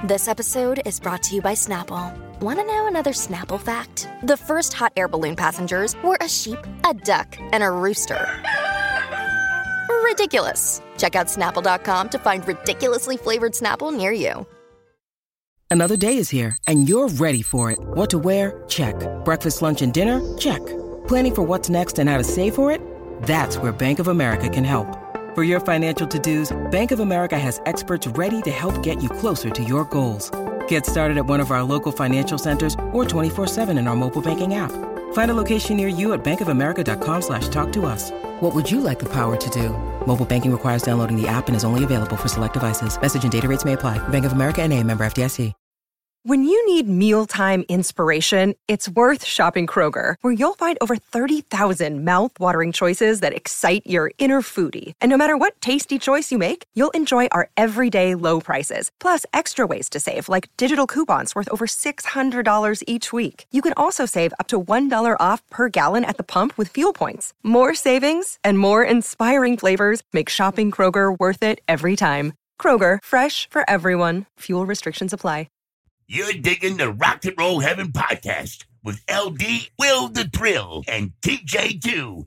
This episode is brought to you by Snapple. Want to know another Snapple fact? The first hot air balloon passengers were a sheep, a duck, and a rooster. Ridiculous. Check out Snapple.com to find ridiculously flavored Snapple near you. Another day is here, and you're ready for it. What to wear? Check. Breakfast, lunch, and dinner? Check. Planning for what's next and how to save for it? That's where Bank of America can help. For your financial to-dos, Bank of America has experts ready to help get you closer to your goals. Get started at one of our local financial centers or 24/7 in our mobile banking app. Find a location near you at bankofamerica.com/talktous. What would you like the power to do? Mobile banking requires downloading the app and is only available for select devices. Message and data rates may apply. Bank of America N.A., member FDIC. When you need mealtime inspiration, it's worth shopping Kroger, where you'll find over 30,000 mouth-watering choices that excite your inner foodie. And no matter what tasty choice you make, you'll enjoy our everyday low prices, plus extra ways to save, like digital coupons worth over $600 each week. You can also save up to $1 off per gallon at the pump with fuel points. More savings and more inspiring flavors make shopping Kroger worth it every time. Kroger, fresh for everyone. Fuel restrictions apply. You're digging the Rock and Roll Heaven podcast with LD, Will the Thrill, and TJ2.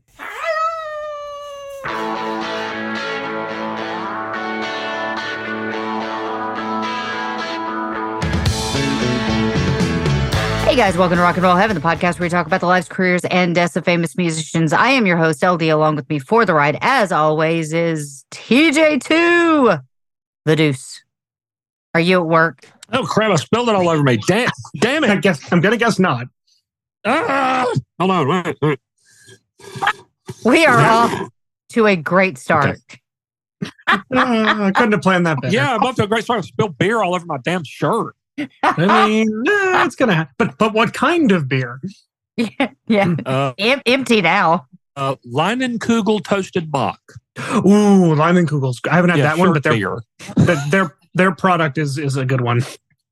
Hey guys, welcome to Rock and Roll Heaven, the podcast where we talk about the lives, careers, and deaths of famous musicians. I am your host, LD. Along with me for the ride, as always, is TJ2, the Deuce. Are you at work? Oh, crap. I spilled it all over me. Damn it. I'm going to guess not. Hold on. Wait. We are off to a great start. Okay. I couldn't have planned that better. Yeah, I'm off to a great start. I spilled beer all over my damn shirt. I mean, it's going to happen. But what kind of beer? Yeah. Empty now. Leinenkugel Toasted Bock. Ooh, Leinenkugels. I haven't had that one, but their product is a good one.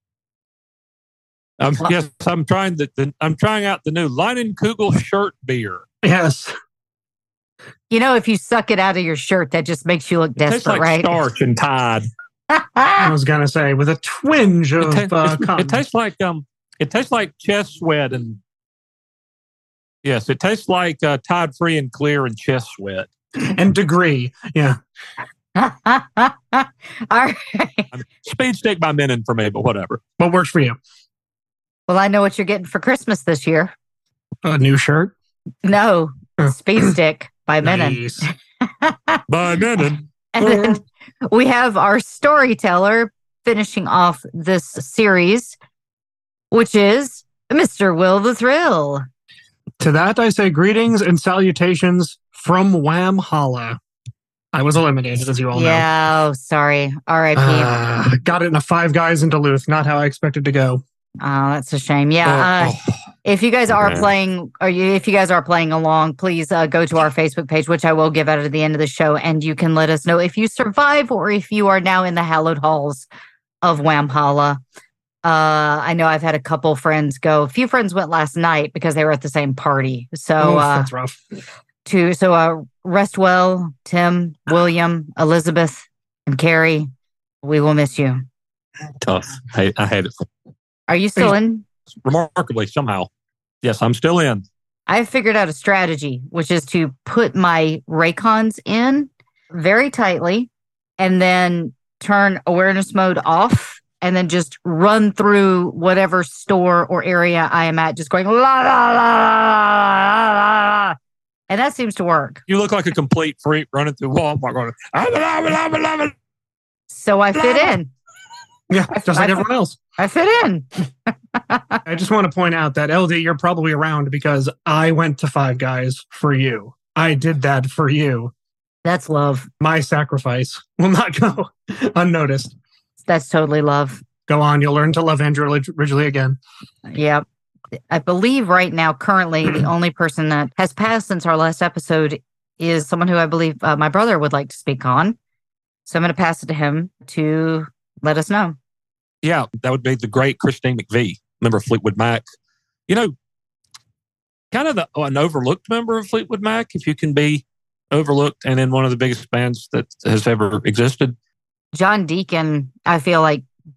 Yes, I'm trying I'm trying out the new Leinenkugel shirt beer. Yes. You know, if you suck it out of your shirt, that just makes you look desperate, tastes like right? Starch and Tide. I was gonna say with a twinge of it tastes like chest sweat and yes, it tastes like Tide Free and Clear and chest sweat and Degree. Yeah. All right. Speed Stick by Menon for me, but whatever. What works for you? Well, I know what you're getting for Christmas this year. A new shirt? No, Speed Stick by Menon. Nice. By Menon. And then we have our storyteller finishing off this series, which is Mr. Will the Thrill. To that I say greetings and salutations from Wham Holla. I was eliminated, as you all know. Yeah, oh, sorry. R.I.P. Got it in a Five Guys in Duluth. Not how I expected to go. Oh, that's a shame. Yeah. If you guys are playing, if you guys are playing along, please go to our Facebook page, which I will give out at the end of the show, and you can let us know if you survive or if you are now in the hallowed halls of Wham Holla. I know I've had a couple friends go. A few friends went last night because they were at the same party. So that's rough. Rest well, Tim, William, Elizabeth, and Carrie. We will miss you. Tough. I hate it. Are you still in? Remarkably, somehow. Yes, I'm still in. I've figured out a strategy, which is to put my Raycons in very tightly and then turn awareness mode off and then just run through whatever store or area I am at, just going la, la, la, la, la, la. And that seems to work. You look like a complete freak running through Walmart going, so I fit in. Yeah, just like everyone else. I fit in. I just want to point out that LD, you're probably around because I went to Five Guys for you. I did that for you. That's love. My sacrifice will not go unnoticed. That's totally love. Go on. You'll learn to love Andrew Ridgely again. Yep. I believe right now, currently, the only person that has passed since our last episode is someone who I believe my brother would like to speak on. So I'm going to pass it to him to let us know. Yeah, that would be the great Christine McVie, member of Fleetwood Mac. You know, kind of an overlooked member of Fleetwood Mac, if you can be overlooked and in one of the biggest bands that has ever existed. John Deacon, I feel like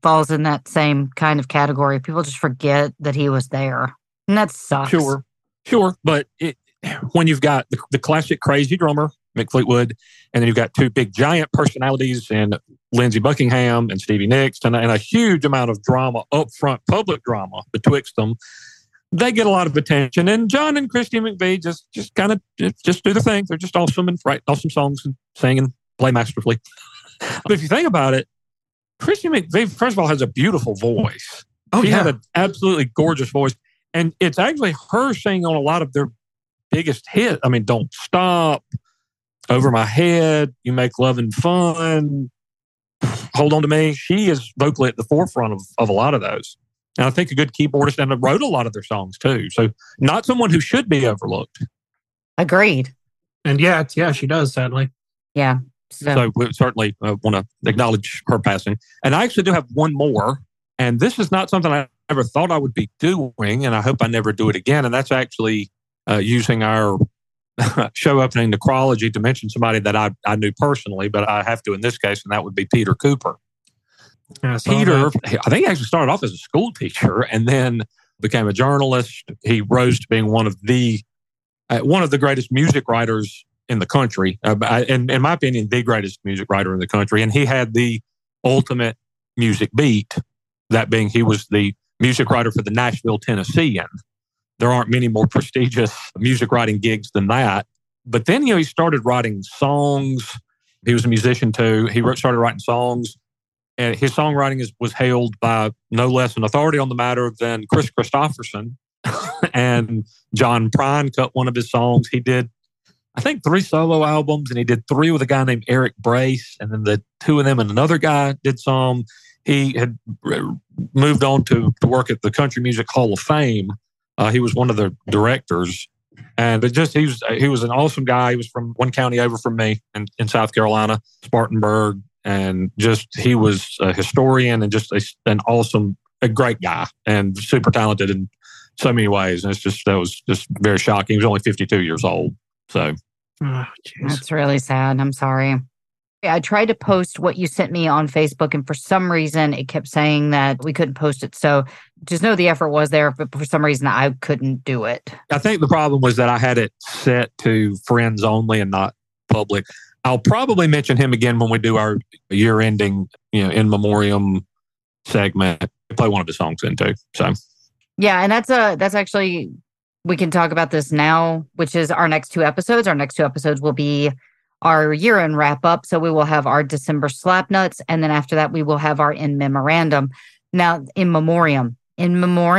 falls in that same kind of category. People just forget that he was there. And that sucks. Sure. But when you've got the classic crazy drummer, Mick Fleetwood, and then you've got two big giant personalities in Lindsey Buckingham and Stevie Nicks, and a huge amount of drama, upfront public drama betwixt them, they get a lot of attention. And John and Christy McVie just kind of just do their thing. They're just awesome and write awesome songs and sing and play masterfully. But if you think about it, Christy McVie, first of all, has a beautiful voice. She had an absolutely gorgeous voice. And it's actually her singing on a lot of their biggest hits. I mean, Don't Stop, Over My Head, You Make Loving Fun, Hold On To Me. She is vocally at the forefront of a lot of those. And I think a good keyboardist, and wrote a lot of their songs too. So not someone who should be overlooked. Agreed. And she does, sadly. Yeah. So we certainly want to acknowledge her passing. And I actually do have one more. And this is not something I ever thought I would be doing, and I hope I never do it again. And that's actually using our show opening necrology to mention somebody that I knew personally, but I have to in this case, and that would be Peter Cooper. Peter, I think he actually started off as a school teacher and then became a journalist. He rose to being one of the greatest music writers in the country, and in my opinion, the greatest music writer in the country. And he had the ultimate music beat, that being he was the music writer for the Nashville Tennessean. There aren't many more prestigious music writing gigs than that. But then, he started writing songs. He was a musician too. He started writing songs. And his songwriting was hailed by no less an authority on the matter than Chris Christopherson. And John Prine cut one of his songs. He did, I think, 3 solo albums, and he did 3 with a guy named Eric Brace. And then the 2 of them and another guy did some. He had moved on to work at the Country Music Hall of Fame. He was one of the directors. And he was an awesome guy. He was from one county over from me in South Carolina, Spartanburg. And he was a historian and just a great guy and super talented in so many ways. And that was just very shocking. He was only 52 years old. So that's really sad. I'm sorry. I tried to post what you sent me on Facebook, and for some reason it kept saying that we couldn't post it. So just know the effort was there, but for some reason I couldn't do it. I think the problem was that I had it set to friends only and not public. I'll probably mention him again when we do our year-ending, in memoriam segment. Play one of his songs in too. So yeah, and that's actually, we can talk about this now, which is our next 2 episodes. Our next 2 episodes will be our year-end wrap-up. So we will have our December slap nuts, and then after that we will have our in memorandum. Now, in memoriam, yeah.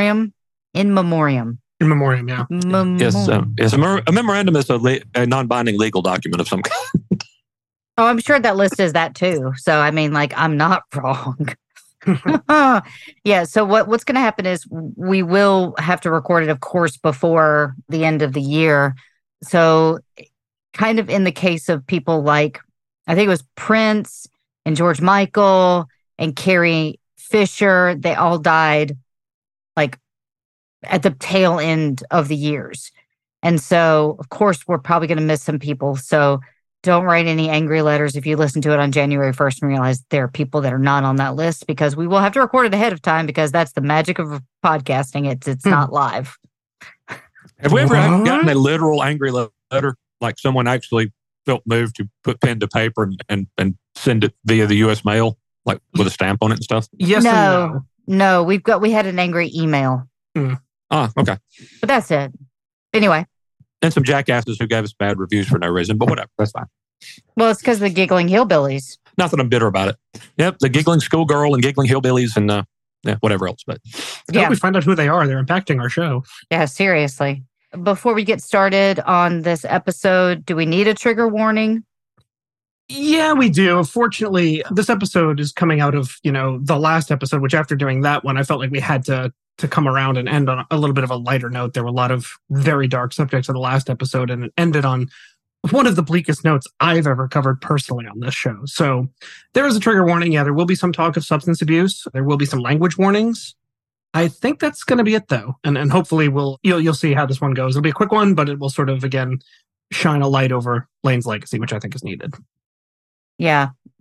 Yes, a memorandum is a non-binding legal document of some kind. Oh, I'm sure that list is that too. So, I mean, I'm not wrong. Yeah, so what's going to happen is we will have to record it, of course, before the end of the year. So kind of in the case of people like, I think it was Prince and George Michael and Carrie Fisher, they all died at the tail end of the years. And so, of course, we're probably going to miss some people. So don't write any angry letters if you listen to it on January 1st and realize there are people that are not on that list, because we will have to record it ahead of time, because that's the magic of podcasting. It's not live. Have we ever gotten a literal angry letter? Like someone actually felt moved to put pen to paper and send it via the U.S. mail, like with a stamp on it and stuff? Yes. No. We had an angry email. Ah, okay. But that's it. Anyway. And some jackasses who gave us bad reviews for no reason, but whatever, that's fine. Well, it's because of the giggling hillbillies. Not that I'm bitter about it. Yep, the giggling schoolgirl and giggling hillbillies and whatever else. But I hope we find out who they are. They're impacting our show. Yeah, seriously. Before we get started on this episode, do we need a trigger warning? Yeah, we do. Fortunately, this episode is coming out of, the last episode, which after doing that one, I felt like we had to come around and end on a little bit of a lighter note. There were a lot of very dark subjects in the last episode, and it ended on one of the bleakest notes I've ever covered personally on this show. So there is a trigger warning. Yeah, there will be some talk of substance abuse. There will be some language warnings. I think that's going to be it, though. And hopefully you'll see how this one goes. It'll be a quick one, but it will sort of, again, shine a light over Lane's legacy, which I think is needed. Yeah.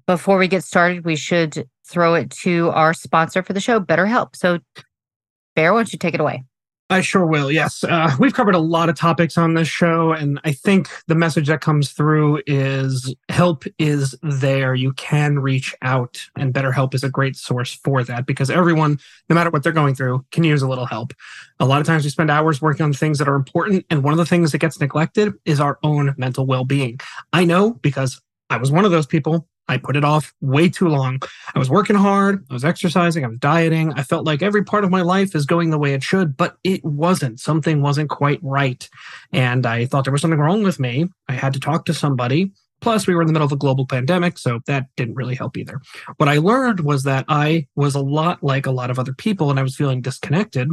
Before we get started, we should throw it to our sponsor for the show, BetterHelp. So, Bear, why don't you take it away? I sure will, yes. We've covered a lot of topics on this show, and I think the message that comes through is help is there. You can reach out, and BetterHelp is a great source for that because everyone, no matter what they're going through, can use a little help. A lot of times we spend hours working on things that are important, and one of the things that gets neglected is our own mental well-being. I know because I was one of those people. I put it off way too long. I was working hard. I was exercising. I was dieting. I felt like every part of my life is going the way it should, but it wasn't. Something wasn't quite right. And I thought there was something wrong with me. I had to talk to somebody. Plus, we were in the middle of a global pandemic, so that didn't really help either. What I learned was that I was a lot like a lot of other people, and I was feeling disconnected.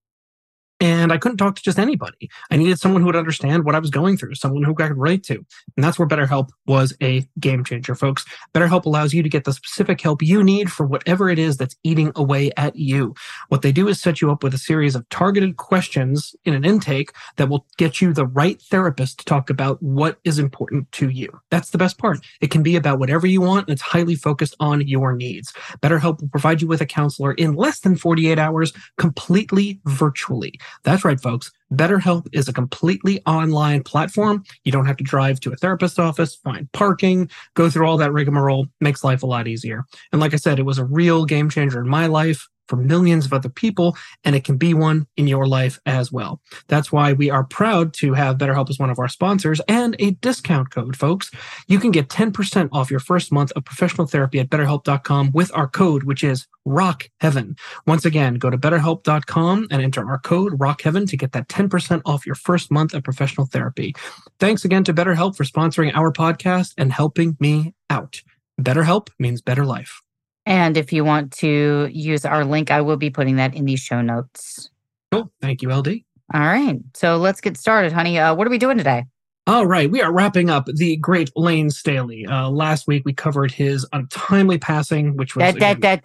And I couldn't talk to just anybody. I needed someone who would understand what I was going through, someone who I could relate to. And that's where BetterHelp was a game changer, folks. BetterHelp allows you to get the specific help you need for whatever it is that's eating away at you. What they do is set you up with a series of targeted questions in an intake that will get you the right therapist to talk about what is important to you. That's the best part. It can be about whatever you want, and it's highly focused on your needs. BetterHelp will provide you with a counselor in less than 48 hours, completely virtually. That's right, folks. BetterHelp is a completely online platform. You don't have to drive to a therapist's office, find parking, go through all that rigmarole. Makes life a lot easier. And like I said, it was a real game changer in my life, for millions of other people, and it can be one in your life as well. That's why we are proud to have BetterHelp as one of our sponsors and a discount code, folks. You can get 10% off your first month of professional therapy at BetterHelp.com with our code, which is RockHeaven. Once again, go to BetterHelp.com and enter our code RockHeaven to get that 10% off your first month of professional therapy. Thanks again to BetterHelp for sponsoring our podcast and helping me out. BetterHelp means better life. And if you want to use our link, I will be putting that in the show notes. Cool. Thank you, LD. All right. So let's get started, honey. What are we doing today? All right. We are wrapping up the great Lane Staley. Last week, we covered his untimely passing, which was... We're just going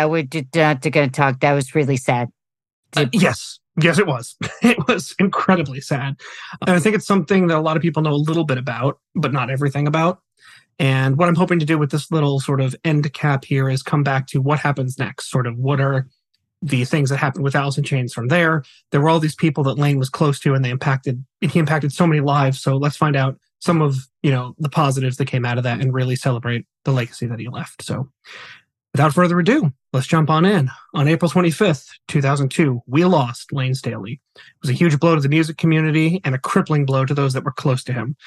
to talk. That was really sad. Yes. Yes, it was. It was incredibly sad. And I think it's something that a lot of people know a little bit about, but not everything about. And what I'm hoping to do with this little sort of end cap here is come back to what happens next, sort of what are the things that happened with Alice in Chains from there. There were all these people that Lane was close to, and he impacted so many lives. So let's find out some of, the positives that came out of that and really celebrate the legacy that he left. So without further ado, let's jump on in. On April 25th, 2002, we lost Lane Staley. It was a huge blow to the music community and a crippling blow to those that were close to him.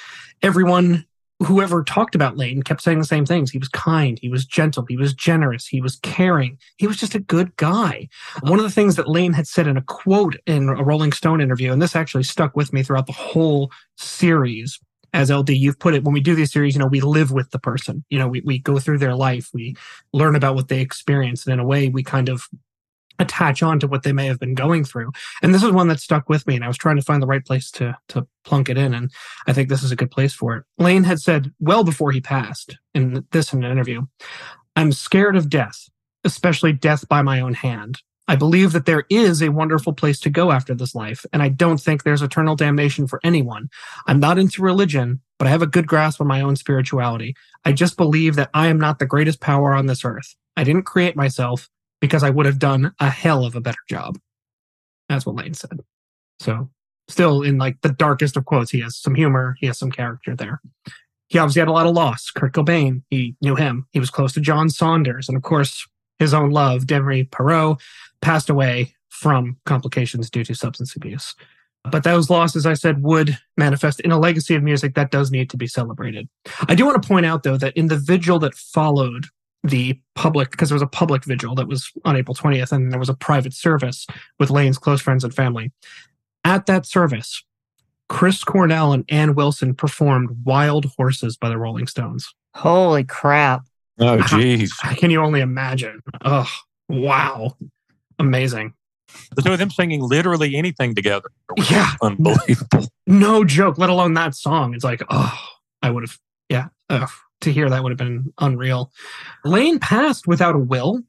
Whoever talked about Lane kept saying the same things. He was kind, he was gentle, he was generous, he was caring. He was just a good guy. One of the things that Lane had said in a quote in a Rolling Stone interview, and this actually stuck with me throughout the whole series, as LD, you've put it, when we do these series, we live with the person. We go through their life, we learn about what they experienced, and in a way, we kind of attach on to what they may have been going through. And this is one that stuck with me, and I was trying to find the right place to plunk it in, and I think this is a good place for it. Lane had said, well before he passed, in an interview, "I'm scared of death, especially death by my own hand. I believe that there is a wonderful place to go after this life, and I don't think there's eternal damnation for anyone. I'm not into religion, but I have a good grasp on my own spirituality. I just believe that I am not the greatest power on this earth. I didn't create myself, because I would have done a hell of a better job." That's what Lane said. So still in the darkest of quotes, he has some humor. He has some character there. He obviously had a lot of loss. Kurt Cobain, he knew him. He was close to John Saunders. And of course, his own love, Demery Perot, passed away from complications due to substance abuse. But those losses, I said, would manifest in a legacy of music that does need to be celebrated. I do want to point out, though, that in the vigil that followed the public, because there was a public vigil that was on April 20th, and there was a private service with Lane's close friends and family. At that service, Chris Cornell and Ann Wilson performed Wild Horses by the Rolling Stones. Holy crap. Oh, geez. Can you only imagine? Oh, wow. Amazing. The two of them singing literally anything together. Yeah. Unbelievable. No joke, let alone that song. It's I would have, to hear that would have been unreal. Lane passed without a will.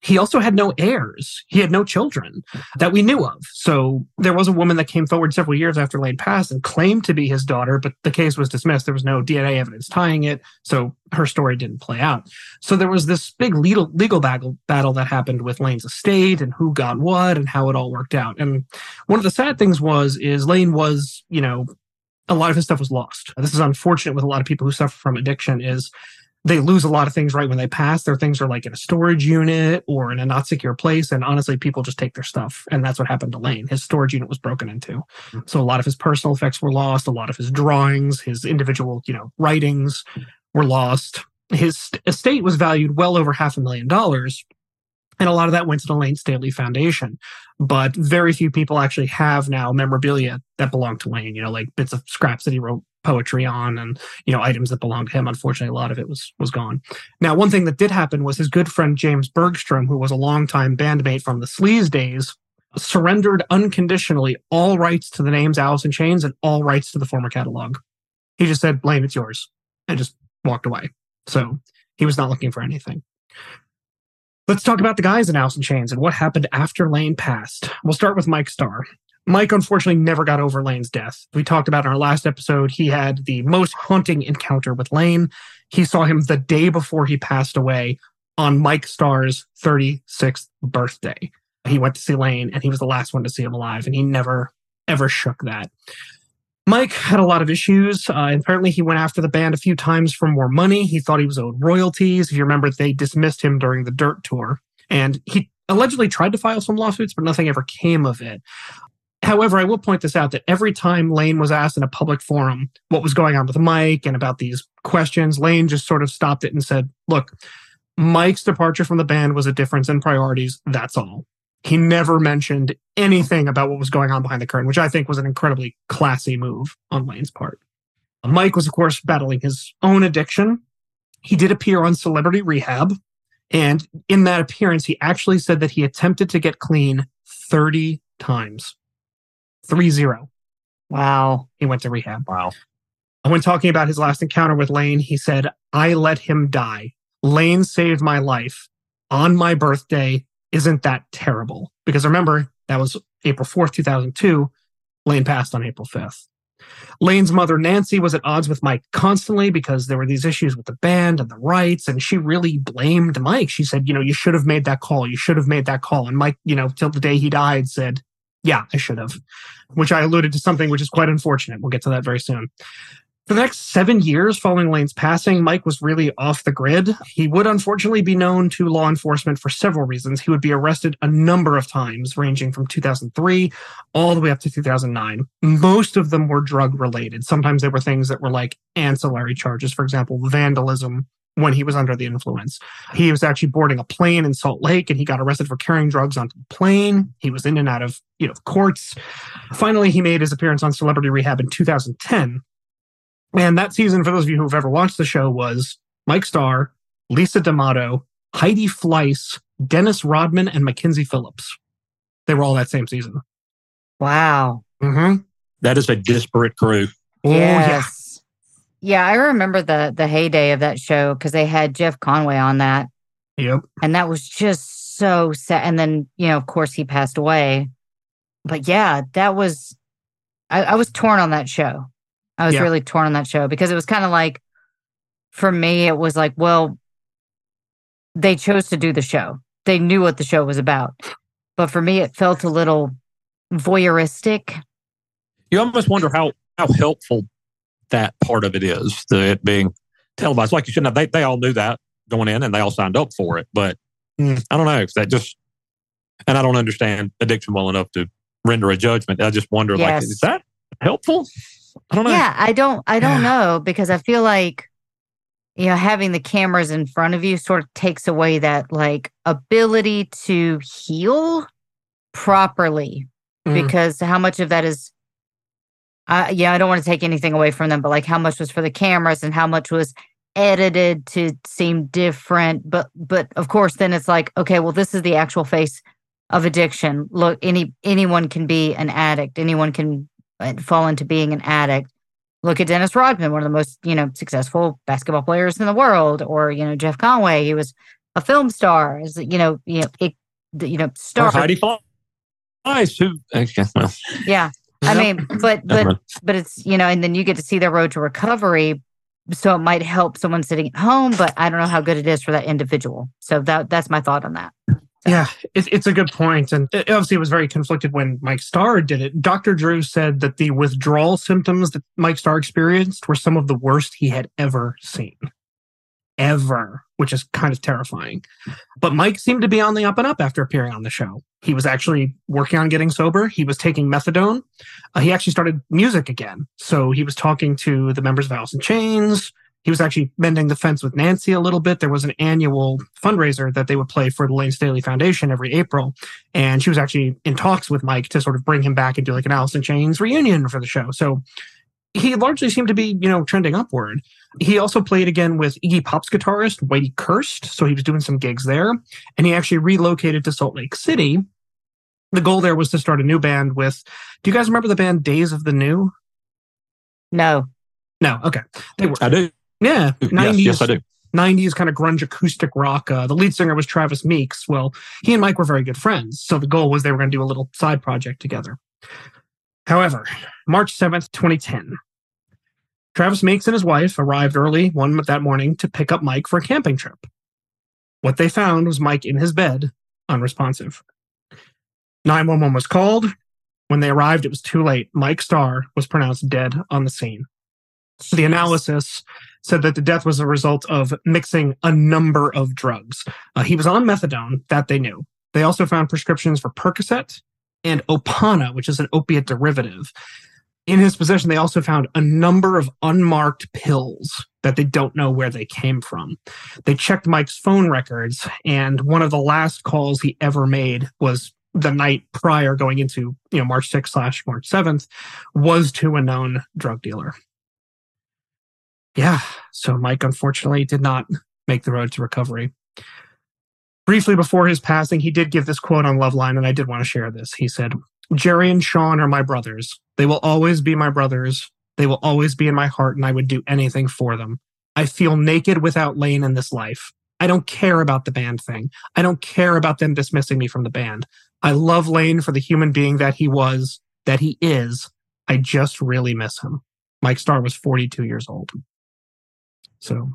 he also had no heirs. He had no children that we knew of. So there was a woman that came forward several years after Lane passed and claimed to be his daughter, but the case was dismissed. There was no DNA evidence tying it, so her story didn't play out. So there was this big legal battle that happened with Lane's estate and who got what and how it all worked out. And one of the sad things is Lane was, a lot of his stuff was lost. This is unfortunate with a lot of people who suffer from addiction is they lose a lot of things right when they pass. Their things are like in a storage unit or in a not secure place. And honestly, people just take their stuff. And that's what happened to Lane. His storage unit was broken into. So a lot of his personal effects were lost. A lot of his drawings, his individual, writings were lost. His estate was valued well over $500,000. And a lot of that went to the Lane Staley Foundation. But very few people actually have now memorabilia that belong to Lane, like bits of scraps that he wrote poetry on and, items that belonged to him. Unfortunately, a lot of it was gone. Now, one thing that did happen was his good friend James Bergstrom, who was a longtime bandmate from the Sleaze days, surrendered unconditionally all rights to the names Alice in Chains and all rights to the former catalog. He just said, Lane, it's yours, and just walked away. So he was not looking for anything. Let's talk about the guys in Alice in Chains and what happened after Lane passed. We'll start with Mike Starr. Mike, unfortunately, never got over Lane's death. We talked about in our last episode, he had the most haunting encounter with Lane. He saw him the day before he passed away on Mike Starr's 36th birthday. He went to see Lane, and he was the last one to see him alive, and he never, ever shook that. Mike had a lot of issues. Apparently, he went after the band a few times for more money. He thought he was owed royalties. If you remember, they dismissed him during the Dirt tour. And he allegedly tried to file some lawsuits, but nothing ever came of it. However, I will point this out that every time Lane was asked in a public forum what was going on with Mike and about these questions, Lane just sort of stopped it and said, look, Mike's departure from the band was a difference in priorities. That's all. He never mentioned anything about what was going on behind the curtain, which I think was an incredibly classy move on Lane's part. Mike was, of course, battling his own addiction. He did appear on Celebrity Rehab. And in that appearance, he actually said that he attempted to get clean 30 times. 30. Wow. He went to rehab. Wow. And when talking about his last encounter with Lane, he said, I let him die. Lane saved my life on my birthday. Isn't that terrible? Because remember, that was April 4th, 2002. Lane passed on April 5th. Lane's mother, Nancy, was at odds with Mike constantly because there were these issues with the band and the rights, and she really blamed Mike. She said, you should have made that call. You should have made that call. And Mike, till the day he died, said, yeah, I should have, which I alluded to something which is quite unfortunate. We'll get to that very soon. For the next 7 years following Lane's passing, Mike was really off the grid. He would unfortunately be known to law enforcement for several reasons. He would be arrested a number of times, ranging from 2003 all the way up to 2009. Most of them were drug-related. Sometimes they were things that were like ancillary charges, for example, vandalism when he was under the influence. He was actually boarding a plane in Salt Lake, and he got arrested for carrying drugs onto the plane. He was in and out of courts. Finally, he made his appearance on Celebrity Rehab in 2010. And that season, for those of you who've ever watched the show, was Mike Starr, Lisa D'Amato, Heidi Fleiss, Dennis Rodman, and Mackenzie Phillips. They were all that same season. Wow. Mm-hmm. That is a disparate crew. Yes. Yeah, I remember the heyday of that show because they had Jeff Conway on that. Yep. And that was just so sad. And then, of course, he passed away. But yeah, that was, I was torn on that show. I was really torn on that show because it was kind of like, for me, it was like, well, they chose to do the show. They knew what the show was about. But for me, it felt a little voyeuristic. You almost wonder how helpful that part of it is, it being televised. Like you shouldn't have, they all knew that going in and they all signed up for it. But I don't know if that just, and I don't understand addiction well enough to render a judgment. I just wonder, like, is that helpful? I don't know. Yeah, I don't know because I feel like, having the cameras in front of you sort of takes away that like ability to heal properly because how much of that is, I don't want to take anything away from them, but like how much was for the cameras and how much was edited to seem different. But of course, then it's like, okay, well, this is the actual face of addiction. Look, anyone can be an addict. Anyone can fall into being an addict. Look at Dennis Rodman, one of the most, successful basketball players in the world, or, Jeff Conway. He was a film star, as star. Or Heidi Fleiss, who? Well, yeah. I mean, but it's, and then you get to see their road to recovery. So it might help someone sitting at home, but I don't know how good it is for that individual. So that's my thought on that. So. Yeah, it's a good point. And obviously it was very conflicted when Mike Starr did it. Dr. Drew said that the withdrawal symptoms that Mike Starr experienced were some of the worst he had ever seen. Ever, which is kind of terrifying. But Mike seemed to be on the up and up after appearing on the show. He was actually working on getting sober. He was taking methadone. He actually started music again. So he was talking to the members of Alice in Chains. He was actually mending the fence with Nancy a little bit. There was an annual fundraiser that they would play for the Lane Staley Foundation every April. And she was actually in talks with Mike to sort of bring him back and do like an Alice in Chains reunion for the show. So he largely seemed to be, trending upward. He also played again with Iggy Pop's guitarist, Whitey Kirst. So he was doing some gigs there. And he actually relocated to Salt Lake City. The goal there was to start a new band with, do you guys remember the band Days of the New? No. Okay. They were. I do. Yeah. 90s, yes, I do. 90s kind of grunge acoustic rock. The lead singer was Travis Meeks. Well, he and Mike were very good friends. So the goal was they were going to do a little side project together. However, March 7th, 2010, Travis Meeks and his wife arrived early that morning to pick up Mike for a camping trip. What they found was Mike in his bed, unresponsive. 911 was called. When they arrived, it was too late. Mike Starr was pronounced dead on the scene. The analysis said that the death was a result of mixing a number of drugs. He was on methadone, that they knew. They also found prescriptions for Percocet and Opana, which is an opiate derivative. In his possession, they also found a number of unmarked pills that they don't know where they came from. They checked Mike's phone records, and one of the last calls he ever made was the night prior, going into March 6th / March 7th, was to a known drug dealer. Yeah, so Mike unfortunately did not make the road to recovery. Briefly before his passing, he did give this quote on Loveline, and I did want to share this. He said, "Jerry and Sean are my brothers. They will always be my brothers. They will always be in my heart, and I would do anything for them. I feel naked without Lane in this life. I don't care about the band thing. I don't care about them dismissing me from the band. I love Lane for the human being that he was, that he is. I just really miss him." Mike Starr was 42 years old. So,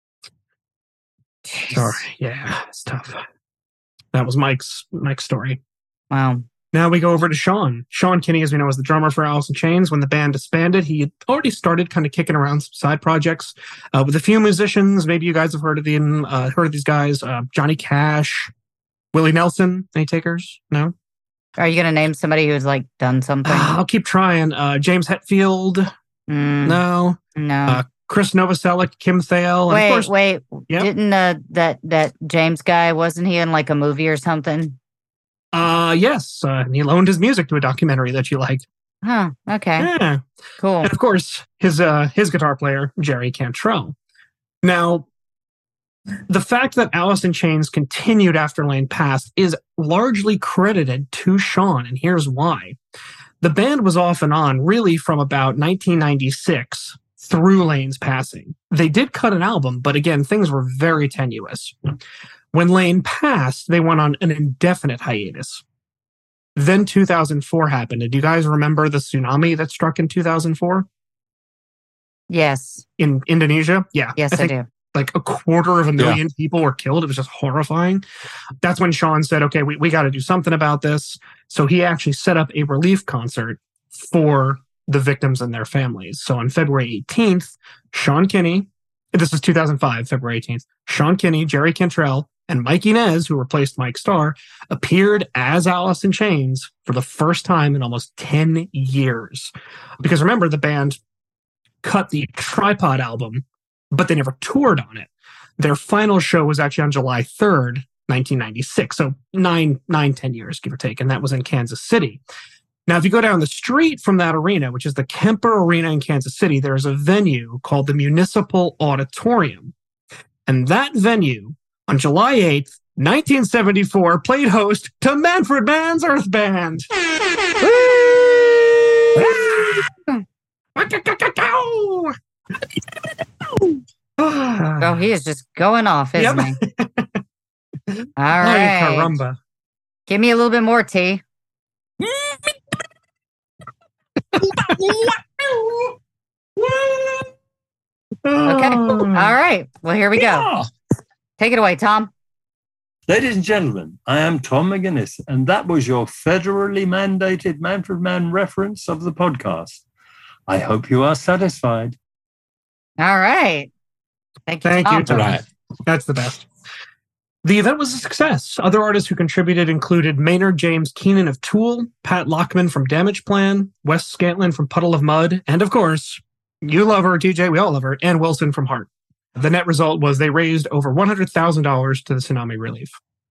sorry. Yeah, it's tough. That was Mike's story. Wow. Now we go over to Sean. Sean Kinney, as we know, was the drummer for Alice in Chains. When the band disbanded, he had already started kind of kicking around some side projects with a few musicians. Maybe you guys have heard of these guys. Johnny Cash, Willie Nelson. Any takers? No? Are you going to name somebody who's like done something? I'll keep trying. James Hetfield. No. Chris Novoselic, Kim Thale. Wait. Yep. Didn't that James guy, wasn't he in like a movie or something? Yes. He loaned his music to a documentary that you like. Huh. Okay. Yeah. Cool. And of course, his guitar player, Jerry Cantrell. Now, the fact that Alice in Chains continued after Lane passed is largely credited to Sean, and here's why. The band was off and on really from about 1996 through Lane's passing. They did cut an album, but again, things were very tenuous. When Lane passed, they went on an indefinite hiatus. Then 2004 happened. And do you guys remember the tsunami that struck in 2004? Yes. In Indonesia? Yeah. Yes, I do. Like 250,000 people were killed. It was just horrifying. That's when Sean said, okay, we got to do something about this. So he actually set up a relief concert for the victims and their families. So on February 18th, Sean Kinney, this is 2005, February 18th, Sean Kinney, Jerry Cantrell, and Mike Inez, who replaced Mike Starr, appeared as Alice in Chains for the first time in almost 10 years. Because remember, the band cut the Tripod album, but they never toured on it. Their final show was actually on July 3rd, 1996. So 10 years, give or take. And that was in Kansas City. Now, if you go down the street from that arena, which is the Kemper Arena in Kansas City, there's a venue called the Municipal Auditorium. And that venue, on July 8th, 1974, played host to Manfred Mann's Earth Band. Oh, he is just going off, isn't he? All right. Caramba. Give me a little bit more, T. Okay. All right. Well, here we go. Take it away, Tom. Ladies and gentlemen, I am Tom McGuinness, and that was your federally mandated Manfred Mann reference of the podcast. I hope you are satisfied. All right. Thank you, Tom. Tom. Right. That's the best. The event was a success. Other artists who contributed included Maynard James Keenan of Tool, Pat Lockman from Damage Plan, Wes Scantlin from Puddle of Mud, and of course, you love her, TJ, we all love her, Ann Wilson from Heart. The net result was they raised over $100,000 to the tsunami relief.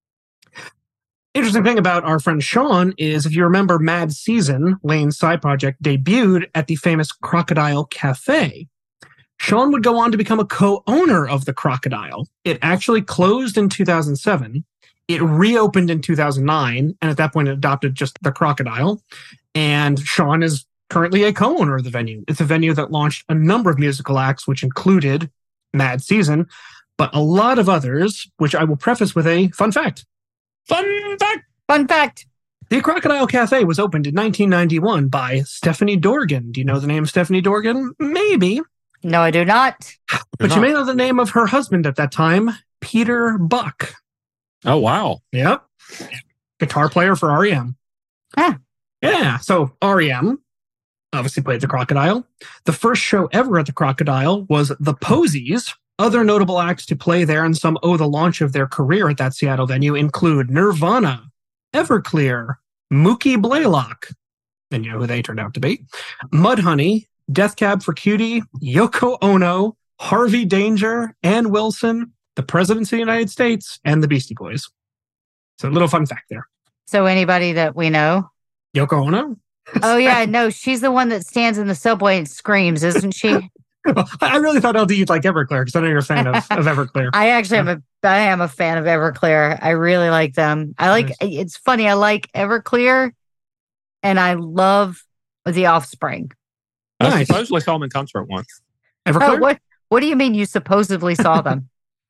Interesting thing about our friend Sean is, if you remember, Mad Season, Lane's side project, debuted at the famous Crocodile Cafe. Sean would go on to become a co-owner of the Crocodile. It actually closed in 2007. It reopened in 2009, and at that point it adopted just the Crocodile. And Sean is currently a co-owner of the venue. It's a venue that launched a number of musical acts, which included Mad Season, but a lot of others, which I will preface with a fun fact. Fun fact! Fun fact! The Crocodile Cafe was opened in 1991 by Stephanie Dorgan. Do you know the name Stephanie Dorgan? Maybe. No, I do not. But you may know the name of her husband at that time, Peter Buck. Oh, wow. Yep. Guitar player for REM. Huh. Yeah, so REM obviously played the Crocodile. The first show ever at the Crocodile was The Posies. Other notable acts to play there, and some owe the launch of their career at that Seattle venue, include Nirvana, Everclear, Mookie Blaylock, and you know who they turned out to be, Mudhoney, Death Cab for Cutie, Yoko Ono, Harvey Danger, Ann Wilson, the President of the United States, and the Beastie Boys. So a little fun fact there. So anybody that we know? Yoko Ono? Oh, yeah. No, she's the one that stands in the subway and screams, isn't she? I really thought LD you'd like Everclear because I know you're a fan of Everclear. I actually am a fan of Everclear. I really like them. It's funny. I like Everclear and I love The Offspring. I supposedly saw them in concert once. Everclear? Oh, what do you mean you supposedly saw them?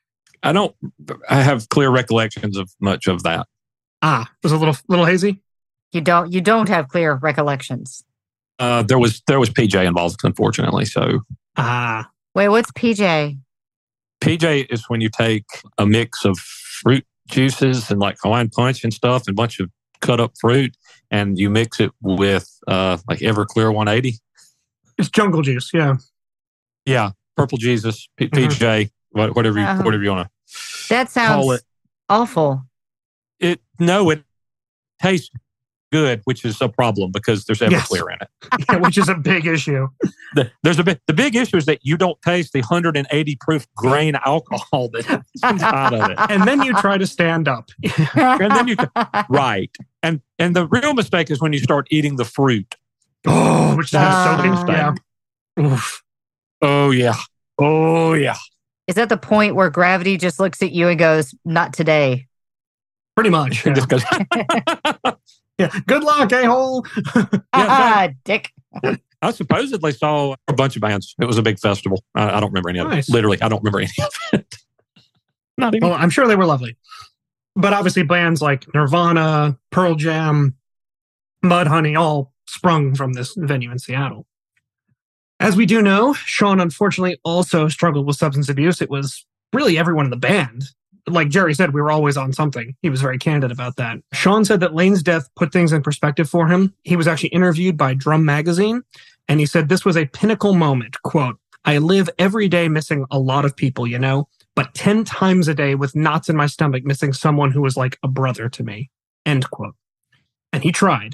I have clear recollections of much of that. Was it a little hazy? You don't have clear recollections. There was PJ involved, unfortunately. So, wait, what's PJ? PJ is when you take a mix of fruit juices and like Hawaiian Punch and stuff, and a bunch of cut up fruit, and you mix it with like Everclear 180. It's jungle juice, yeah. Yeah, Purple Jesus, PJ, whatever you want to. That sounds awful. It tastes good, which is a problem because there's Everclear in it. Which is a big issue. The big issue is that you don't taste the 180 proof grain alcohol that's inside of it. And then you try to stand up. And then right. And the real mistake is when you start eating the fruit. Oh, which is soaking. Yeah. Oof. Oh yeah. Oh yeah. Is that the point where gravity just looks at you and goes, "Not today"? Pretty much. Yeah. Just goes, yeah. Good luck, a-hole. Dick. I supposedly saw a bunch of bands. It was a big festival. I don't remember any of it. Literally, I don't remember any of it. Not even. Well, I'm sure they were lovely. But obviously bands like Nirvana, Pearl Jam, Mudhoney all sprung from this venue in Seattle. As we do know, Sean unfortunately also struggled with substance abuse. It was really everyone in the band. Like Jerry said, we were always on something. He was very candid about that. Sean said that Lane's death put things in perspective for him. He was actually interviewed by Drum Magazine, and he said this was a pinnacle moment. Quote, "I live every day missing a lot of people, but 10 times a day with knots in my stomach missing someone who was like a brother to me." End quote. And he tried.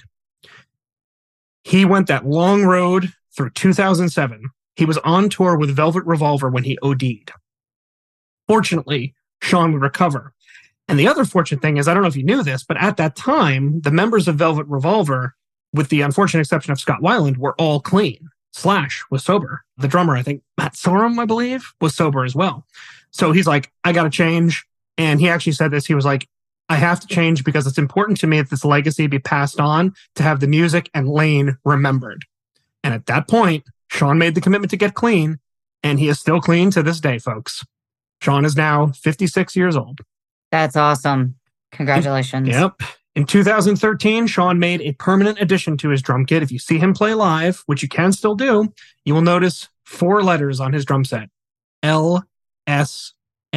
He went that long road through 2007. He was on tour with Velvet Revolver when he OD'd. Fortunately, Sean would recover. And the other fortunate thing is, I don't know if you knew this, but at that time, the members of Velvet Revolver, with the unfortunate exception of Scott Weiland, were all clean. Slash was sober. The drummer, I think, Matt Sorum, I believe, was sober as well. So he's like, I got to change. And he actually said this. He was like, I have to change because it's important to me that this legacy be passed on to have the music and Lane remembered. And at that point, Sean made the commitment to get clean, and he is still clean to this day, folks. Sean is now 56 years old. That's awesome. Congratulations. Yep. In 2013, Sean made a permanent addition to his drum kit. If you see him play live, which you can still do, you will notice 4 letters on his drum set. LSMS.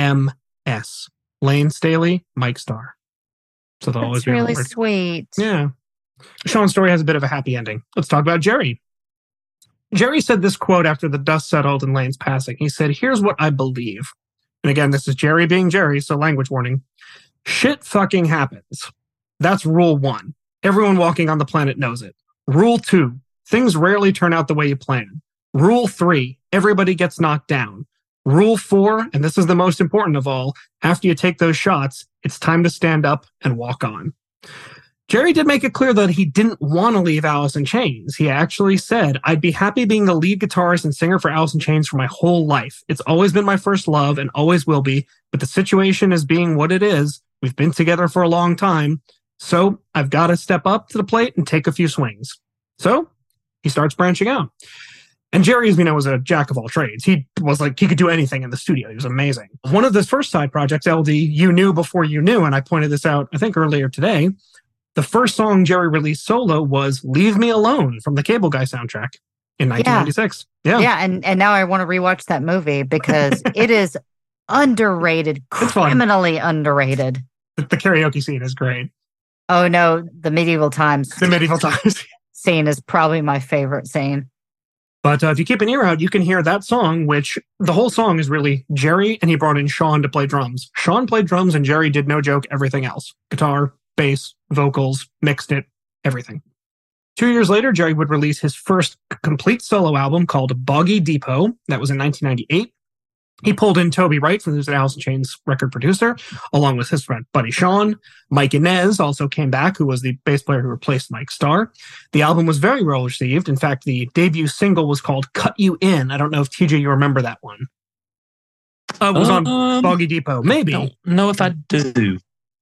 Lane Staley, Mike Starr. So they'll always be really remembered. Sweet. Yeah. Sean's story has a bit of a happy ending. Let's talk about Jerry. Jerry said this quote after the dust settled in Lane's passing. He said, "Here's what I believe." And again, this is Jerry being Jerry, so language warning. Shit fucking happens. That's rule 1. Everyone walking on the planet knows it. Rule 2, things rarely turn out the way you plan. Rule 3, everybody gets knocked down. Rule 4, and this is the most important of all, after you take those shots, it's time to stand up and walk on. Jerry did make it clear that he didn't want to leave Alice in Chains. He actually said, "I'd be happy being the lead guitarist and singer for Alice in Chains for my whole life. It's always been my first love and always will be, but the situation is being what it is. We've been together for a long time. So I've got to step up to the plate and take a few swings." So he starts branching out. And Jerry, as we know, was a jack of all trades. He could do anything in the studio. He was amazing. One of his first side projects, LD, You Knew Before You Knew, and I pointed this out, I think, earlier today. The first song Jerry released solo was Leave Me Alone from the Cable Guy soundtrack in 1996. Yeah, and now I want to rewatch that movie because it is underrated, criminally underrated. The karaoke scene is great. Oh, no, the medieval times. The medieval times scene is probably my favorite scene. But if you keep an ear out, you can hear that song, which the whole song is really Jerry, and he brought in Sean to play drums. Sean played drums, and Jerry did, no joke, everything else. Guitar, bass, vocals, mixed it, everything. 2 years later, Jerry would release his first complete solo album called Boggy Depot. That was in 1998. He pulled in Toby Wright, who's an Alice in Chains record producer, along with his friend buddy Sean. Mike Inez also came back, who was the bass player who replaced Mike Starr. The album was very well received. In fact, the debut single was called Cut You In. I don't know if TJ, you remember that one. It was on Boggy Depot. Maybe. I don't know if I do.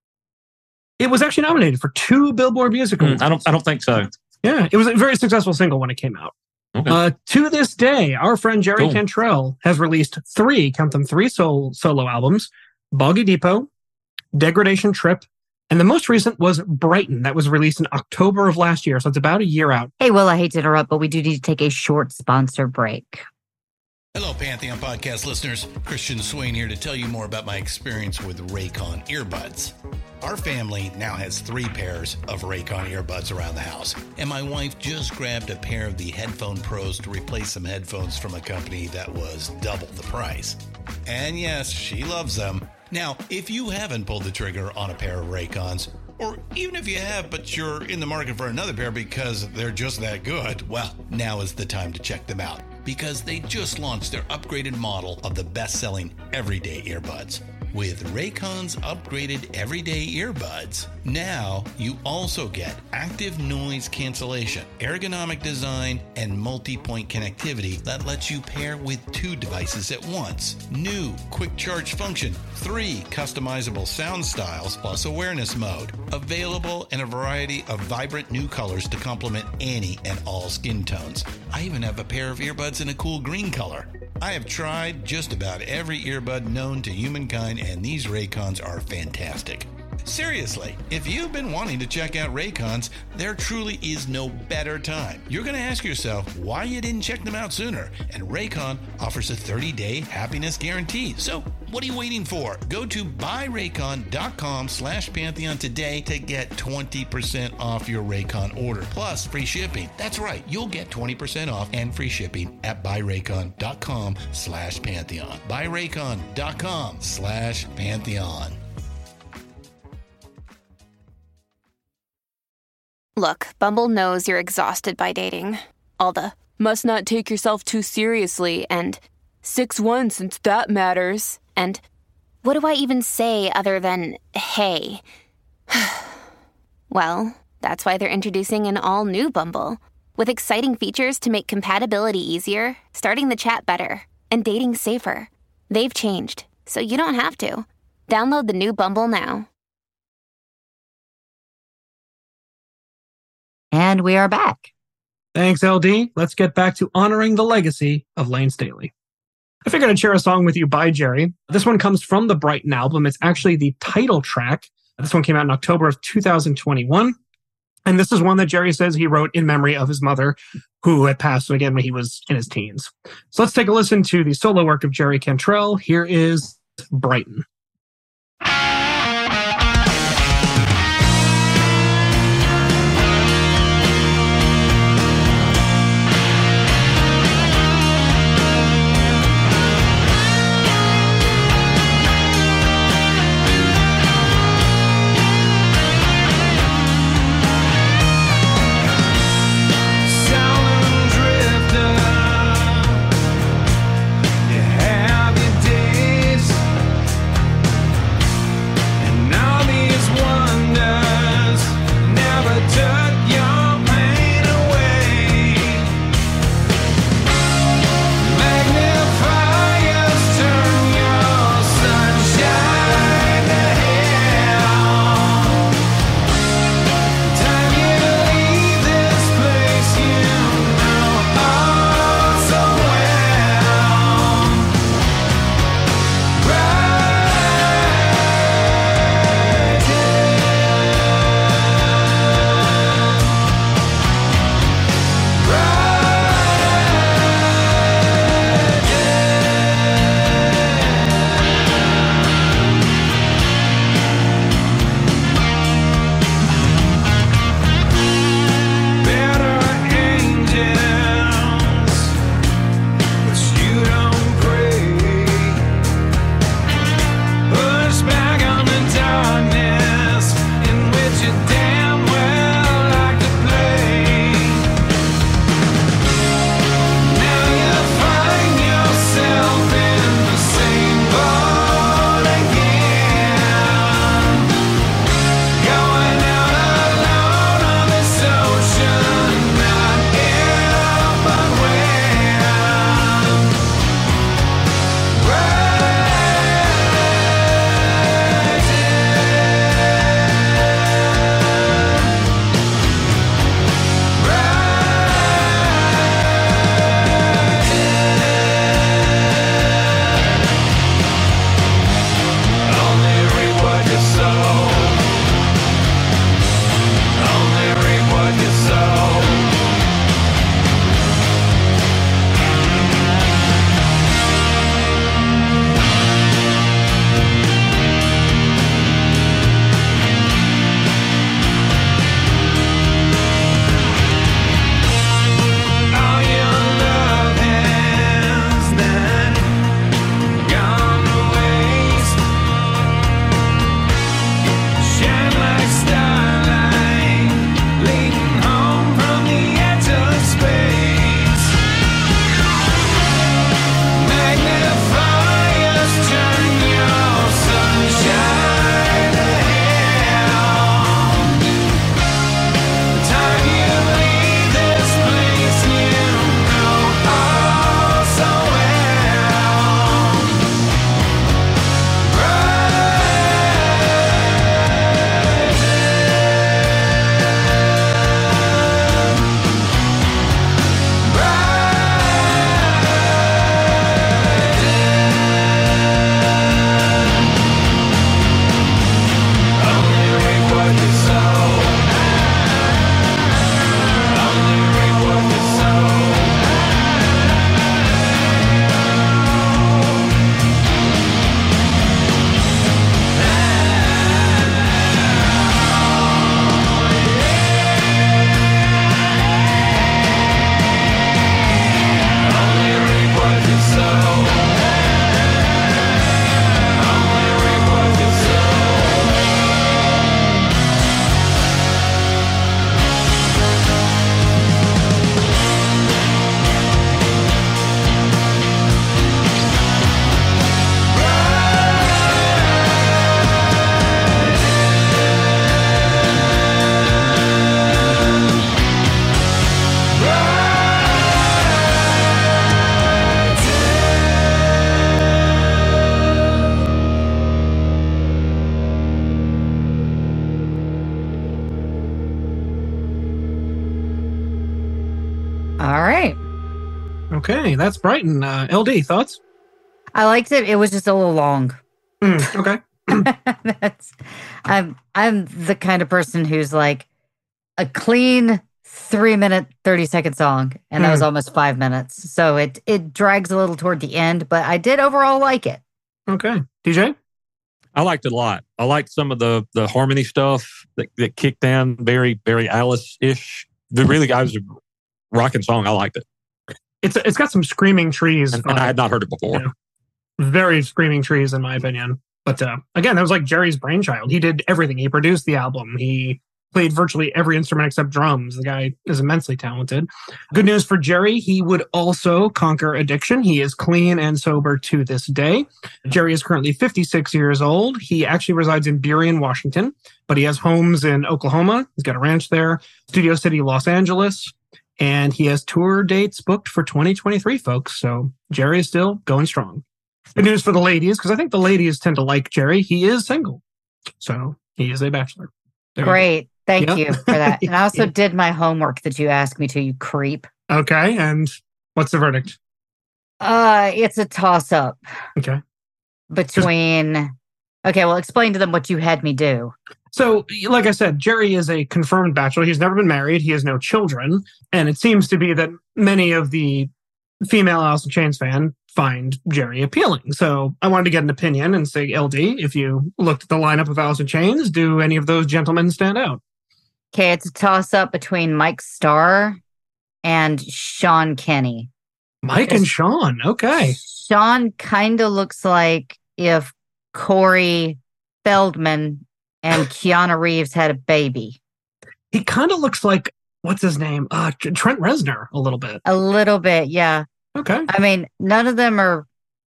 It was actually nominated for 2 Billboard Music Awards. I don't think so. Yeah, it was a very successful single when it came out. Okay. To this day, our friend Jerry Cantrell has released 3 solo albums: Boggy Depot, Degradation Trip, and the most recent was Brighton. That was released in October of last year, so it's about a year out. Hey, Will, I hate to interrupt, but we do need to take a short sponsor break. Hello, Pantheon Podcast listeners. Christian Swain here to tell you more about my experience with Raycon earbuds. Our family now has 3 pairs of Raycon earbuds around the house, and my wife just grabbed a pair of the Headphone Pros to replace some headphones from a company that was double the price. And yes, she loves them. Now, if you haven't pulled the trigger on a pair of Raycons, or even if you have, but you're in the market for another pair because they're just that good, well, now is the time to check them out, because they just launched their upgraded model of the best-selling everyday earbuds. With Raycon's upgraded everyday earbuds, now you also get active noise cancellation, ergonomic design, and multi-point connectivity that lets you pair with 2 devices at once. New quick charge function, 3 customizable sound styles, plus awareness mode. Available in a variety of vibrant new colors to complement any and all skin tones. I even have a pair of earbuds in a cool green color. I have tried just about every earbud known to humankind, and these Raycons are fantastic. Seriously, if you've been wanting to check out Raycons, there truly is no better time. You're going to ask yourself why you didn't check them out sooner, and Raycon offers a 30-day happiness guarantee. So what are you waiting for? Go to buyraycon.com/Pantheon today to get 20% off your Raycon order, plus free shipping. That's right, you'll get 20% off and free shipping at buyraycon.com/Pantheon. buyraycon.com/Pantheon. Look, Bumble knows you're exhausted by dating. All the, must not take yourself too seriously, and 6'1" since that matters. And what do I even say other than, hey? Well, that's why they're introducing an all-new Bumble, with exciting features to make compatibility easier, starting the chat better, and dating safer. They've changed, so you don't have to. Download the new Bumble now. And we are back. Thanks, LD. Let's get back to honoring the legacy of Lane Staley. I figured I'd share a song with you by Jerry. This one comes from the Brighton album. It's actually the title track. This one came out in October of 2021. And this is one that Jerry says he wrote in memory of his mother, who had passed again when he was in his teens. So let's take a listen to the solo work of Jerry Cantrell. Here is Brighton. All right. Okay, that's Brighton. LD, thoughts? I liked it. It was just a little long. Okay. I'm the kind of person who's like a clean 3-minute, 30-second song, and that was almost 5 minutes. So it drags a little toward the end, but I did overall like it. Okay. DJ? I liked it a lot. I liked some of the harmony stuff that kicked in, very, very Alice-ish. The really guys, a rocking song. I liked it. It's got some screaming trees. And I had not heard it before. Yeah. Very screaming trees, in my opinion. But again, that was like Jerry's brainchild. He did everything. He produced the album. He played virtually every instrument except drums. The guy is immensely talented. Good news for Jerry, he would also conquer addiction. He is clean and sober to this day. Jerry is currently 56 years old. He actually resides in Burien, Washington, but he has homes in Oklahoma. He's got a ranch there, Studio City, Los Angeles, and he has tour dates booked for 2023, folks. So Jerry is still going strong. Good news for the ladies, because I think the ladies tend to like Jerry. He is single. So he is a bachelor. There Great. Thank you for that. And I also did my homework that you asked me to, you creep. Okay. And what's the verdict? It's a toss-up. Okay. Between... Okay, well, explain to them what you had me do. So, like I said, Jerry is a confirmed bachelor. He's never been married. He has no children. And it seems to be that many of the female Alice in Chains fan find Jerry appealing. So I wanted to get an opinion and say, LD, if you looked at the lineup of Alice in Chains, do any of those gentlemen stand out? Okay, it's a toss-up between Mike Starr and Sean Kenny. Mike and Sean, okay. Sean kind of looks like if Corey Feldman and Keanu Reeves had a baby. He kind of looks like, what's his name? Trent Reznor, a little bit. A little bit, yeah. Okay. I mean, none of them are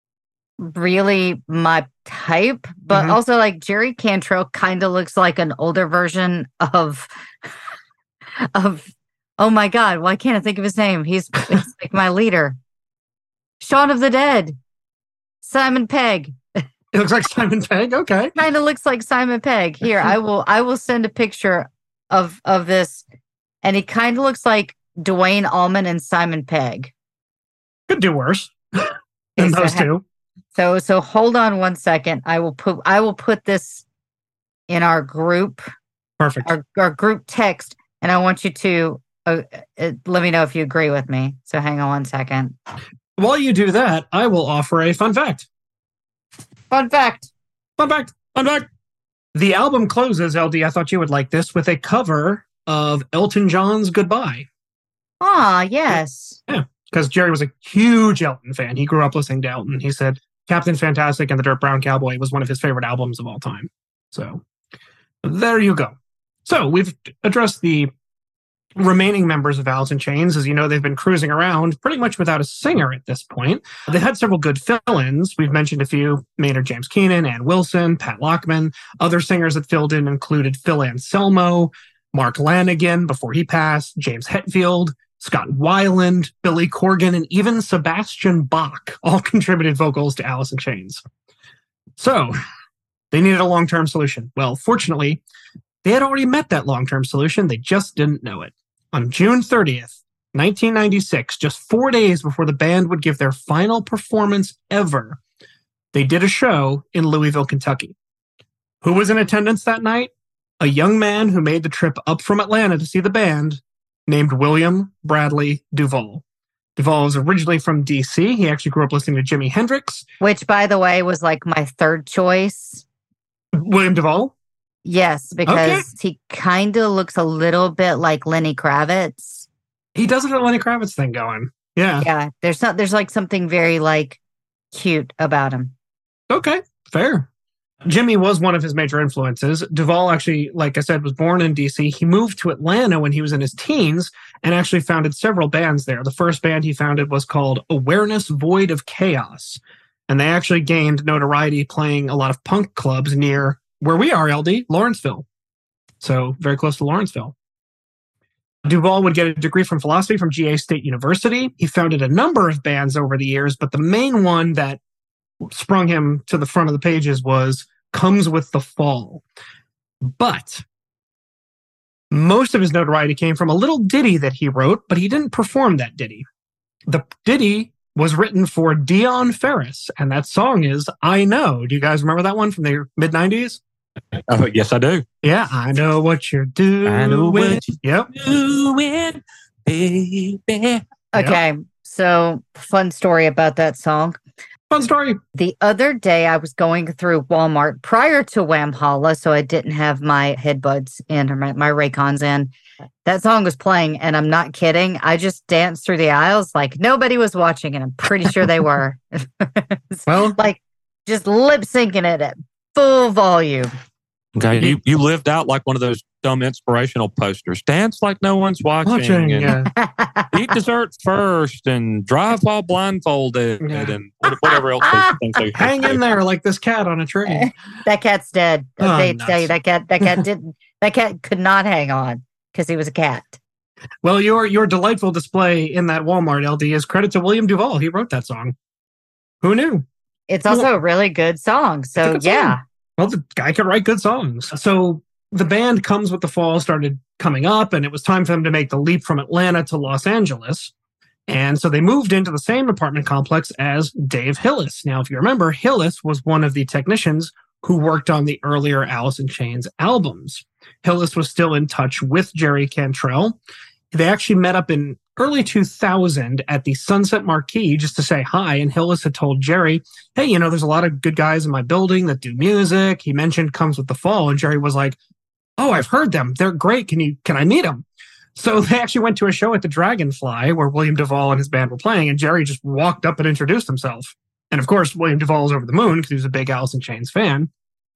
really my type, but also like Jerry Cantrell kind of looks like an older version of oh my God, why can't I think of his name? He's like my leader. Shaun of the Dead. Simon Pegg. It looks like Simon Pegg. Okay. Kind of looks like Simon Pegg. Here, I will send a picture of this, and he kind of looks like Dwayne Allman and Simon Pegg. Could do worse than those two. So hold on one second. I will put this in our group. Perfect. Our group text, and I want you to let me know if you agree with me. So hang on one second. While you do that, I will offer a fun fact. Fun fact. Fun fact. Fun fact. The album closes, LD, I thought you would like this, with a cover of Elton John's Goodbye. Ah, yes. Yeah, because Jerry was a huge Elton fan. He grew up listening to Elton. He said Captain Fantastic and the Dirt Brown Cowboy was one of his favorite albums of all time. So there you go. So we've addressed the remaining members of Alice in Chains. As you know, they've been cruising around pretty much without a singer at this point. They've had several good fill-ins. We've mentioned a few: Maynard James Keenan, Ann Wilson, Pat Lockman. Other singers that filled in included Phil Anselmo, Mark Lanigan before he passed, James Hetfield, Scott Weiland, Billy Corgan, and even Sebastian Bach all contributed vocals to Alice in Chains. So they needed a long-term solution. Well, fortunately, they had already met that long-term solution. They just didn't know it. On June 30th, 1996, just 4 days before the band would give their final performance ever, they did a show in Louisville, Kentucky. Who was in attendance that night? A young man who made the trip up from Atlanta to see the band, named William Bradley Duvall. Duvall was originally from D.C. He actually grew up listening to Jimi Hendrix. Which, by the way, was like my third choice. William Duvall? Yes, because he kind of looks a little bit like Lenny Kravitz. He does have a Lenny Kravitz thing going. Yeah. Yeah. There's like something very like cute about him. Okay. Fair. Jimmy was one of his major influences. Duvall actually, like I said, was born in D.C. He moved to Atlanta when he was in his teens and actually founded several bands there. The first band he founded was called Awareness Void of Chaos. And they actually gained notoriety playing a lot of punk clubs near where we are, LD, Lawrenceville. So very close to Lawrenceville. Duvall would get a degree from philosophy from GA State University. He founded a number of bands over the years, but the main one that sprung him to the front of the pages was Comes with the Fall. But most of his notoriety came from a little ditty that he wrote, but he didn't perform that ditty. The ditty was written for Dion Ferris, and that song is I Know. Do you guys remember that one from the mid-90s? Oh, yes, I do. Yeah, I know what you're doing. I know what you're Yep. doing, baby. Okay, so fun story about that song. Fun story. The other day, I was going through Walmart prior to Whamhalla, so I didn't have my headbuds in or my Raycons in. That song was playing, and I'm not kidding. I just danced through the aisles like nobody was watching, and I'm pretty sure they were. Well, like just lip syncing it at full volume. Okay, you lived out like one of those dumb inspirational posters. Dance like no one's watching. And eat dessert first and drive while blindfolded and whatever else. Hang in there like this cat on a tree. That cat's dead. Oh, They nuts. tell you that cat could not hang on because he was a cat. Well, your delightful display in that Walmart, LD, is credit to William Duvall. He wrote that song. Who knew? It's also a really good song. So yeah. Well, the guy could write good songs. So the band Comes with the Fall started coming up, and it was time for them to make the leap from Atlanta to Los Angeles. And so they moved into the same apartment complex as Dave Hillis. Now, if you remember, Hillis was one of the technicians who worked on the earlier Alice in Chains albums. Hillis was still in touch with Jerry Cantrell. They actually met up in early 2000 at the Sunset Marquee just to say hi. And Hillis had told Jerry, hey, there's a lot of good guys in my building that do music. He mentioned Comes with the Fall. And Jerry was like, oh, I've heard them. They're great. Can I meet them? So they actually went to a show at the Dragonfly where William Duvall and his band were playing. And Jerry just walked up and introduced himself. And of course, William Duvall was over the moon because he was a big Alice in Chains fan.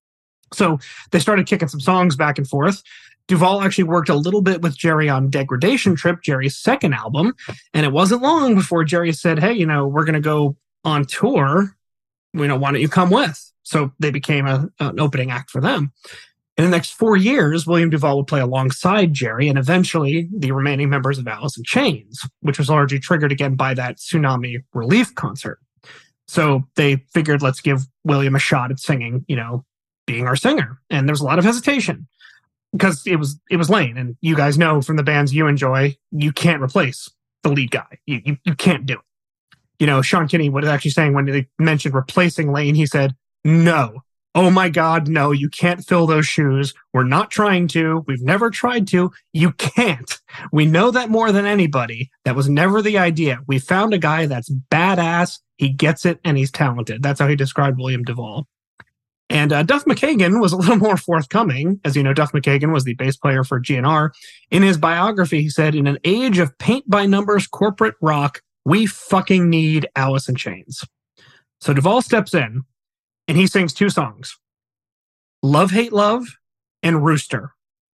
So they started kicking some songs back and forth. Duvall actually worked a little bit with Jerry on Degradation Trip, Jerry's second album. And it wasn't long before Jerry said, hey, we're going to go on tour. Why don't you come with? So they became an opening act for them. In the next 4 years, William Duvall would play alongside Jerry and eventually the remaining members of Alice in Chains, which was largely triggered again by that Tsunami Relief concert. So they figured, let's give William a shot at singing, being our singer. And there's a lot of hesitation because it was Lane. And you guys know from the bands you enjoy, you can't replace the lead guy. You can't do it. Sean Kinney was actually saying when they mentioned replacing Lane, he said, no. Oh my God, no, you can't fill those shoes. We're not trying to. We've never tried to. You can't. We know that more than anybody. That was never the idea. We found a guy that's badass. He gets it and he's talented. That's how he described William Duvall. And Duff McKagan was a little more forthcoming. As you know, Duff McKagan was the bass player for GNR. In his biography, he said, in an age of paint-by-numbers corporate rock, we fucking need Alice in Chains. So Duvall steps in, and he sings 2 songs, Love, Hate, Love, and Rooster.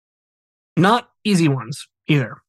Not easy ones, either.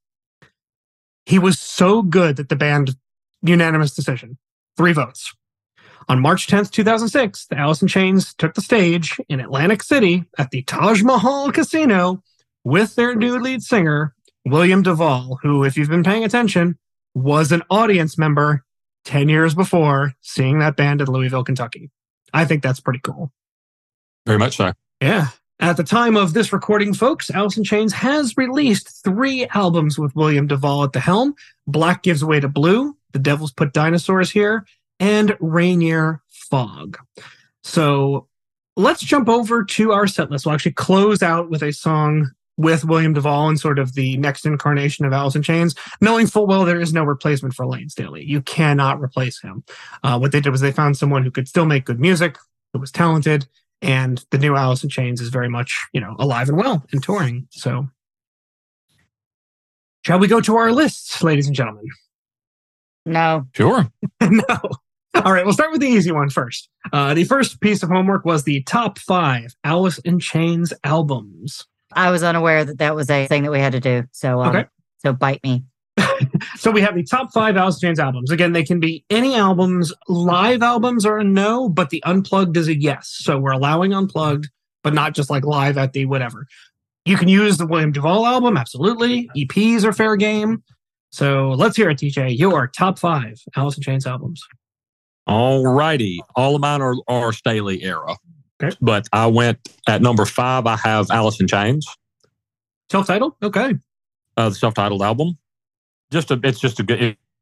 He was so good that the band, unanimous decision, 3 votes. On March 10th, 2006, the Alice in Chains took the stage in Atlantic City at the Taj Mahal Casino with their new lead singer, William Duvall, who, if you've been paying attention, was an audience member 10 years before seeing that band in Louisville, Kentucky. I think that's pretty cool. Very much so. Yeah. At the time of this recording, folks, Alice in Chains has released 3 albums with William Duvall at the helm. Black Gives Way to Blue, The Devil's Put Dinosaurs Here, and Rainier Fog. So let's jump over to our set list. We'll actually close out with a song with William Duvall and sort of the next incarnation of Alice in Chains, knowing full well there is no replacement for Lane Staley. You cannot replace him. What they did was they found someone who could still make good music, who was talented, and the new Alice in Chains is very much, alive and well and touring. So shall we go to our lists, ladies and gentlemen? No. Sure. No. All right, we'll start with the easy one first. The first piece of homework was the top 5 Alice in Chains albums. I was unaware that was a thing that we had to do. So, okay. So bite me. So we have the top 5 Alice in Chains albums. Again, they can be any albums. Live albums are a no, but the unplugged is a yes. So we're allowing unplugged, but not just like live at the whatever. You can use the William Duvall album, absolutely. EPs are fair game. So let's hear it, TJ. Your top 5 Alice in Chains albums. All righty. All of mine are Staley era. Okay. But I went at number 5, I have Alice in Chains. Self-titled? Okay. The self-titled album. It's just a good...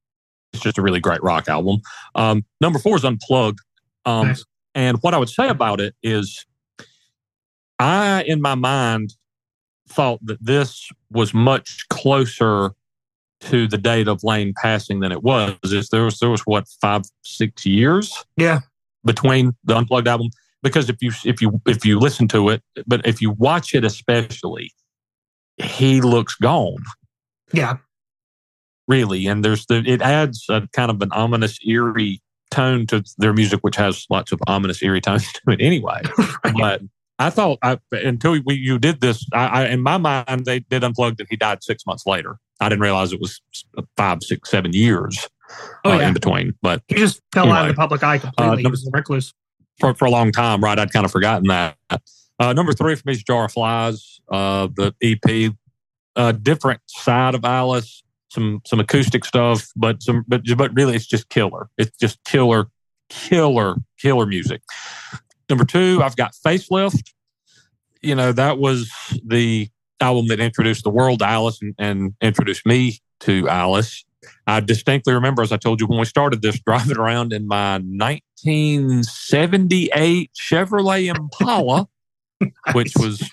just a really great rock album. Number 4 is Unplugged. Nice. And what I would say about it is I, in my mind, thought that this was much closer to the date of Layne passing than it was. There was what, 5-6 years between the Unplugged album, because if you listen to it, but if you watch it especially, he looks gone. Yeah, really. And it adds a kind of an ominous, eerie tone to their music, which has lots of ominous, eerie tones to it anyway. Right. But I thought until you did this, in my mind they did Unplugged and he died 6 months later. I didn't realize it was 5, 6, 7 years in between. But he just fell out of the public eye completely. He was a recluse for a long time, right? I'd kind of forgotten that. Number 3 for me is Jar of Flies, the EP, different side of Alice, some acoustic stuff, but really it's just killer. It's just killer music. Number 2, I've got Facelift. That was the album that introduced the world to Alice and introduced me to Alice. I distinctly remember, as I told you when we started this, driving around in my 1978 Chevrolet Impala, nice. Which was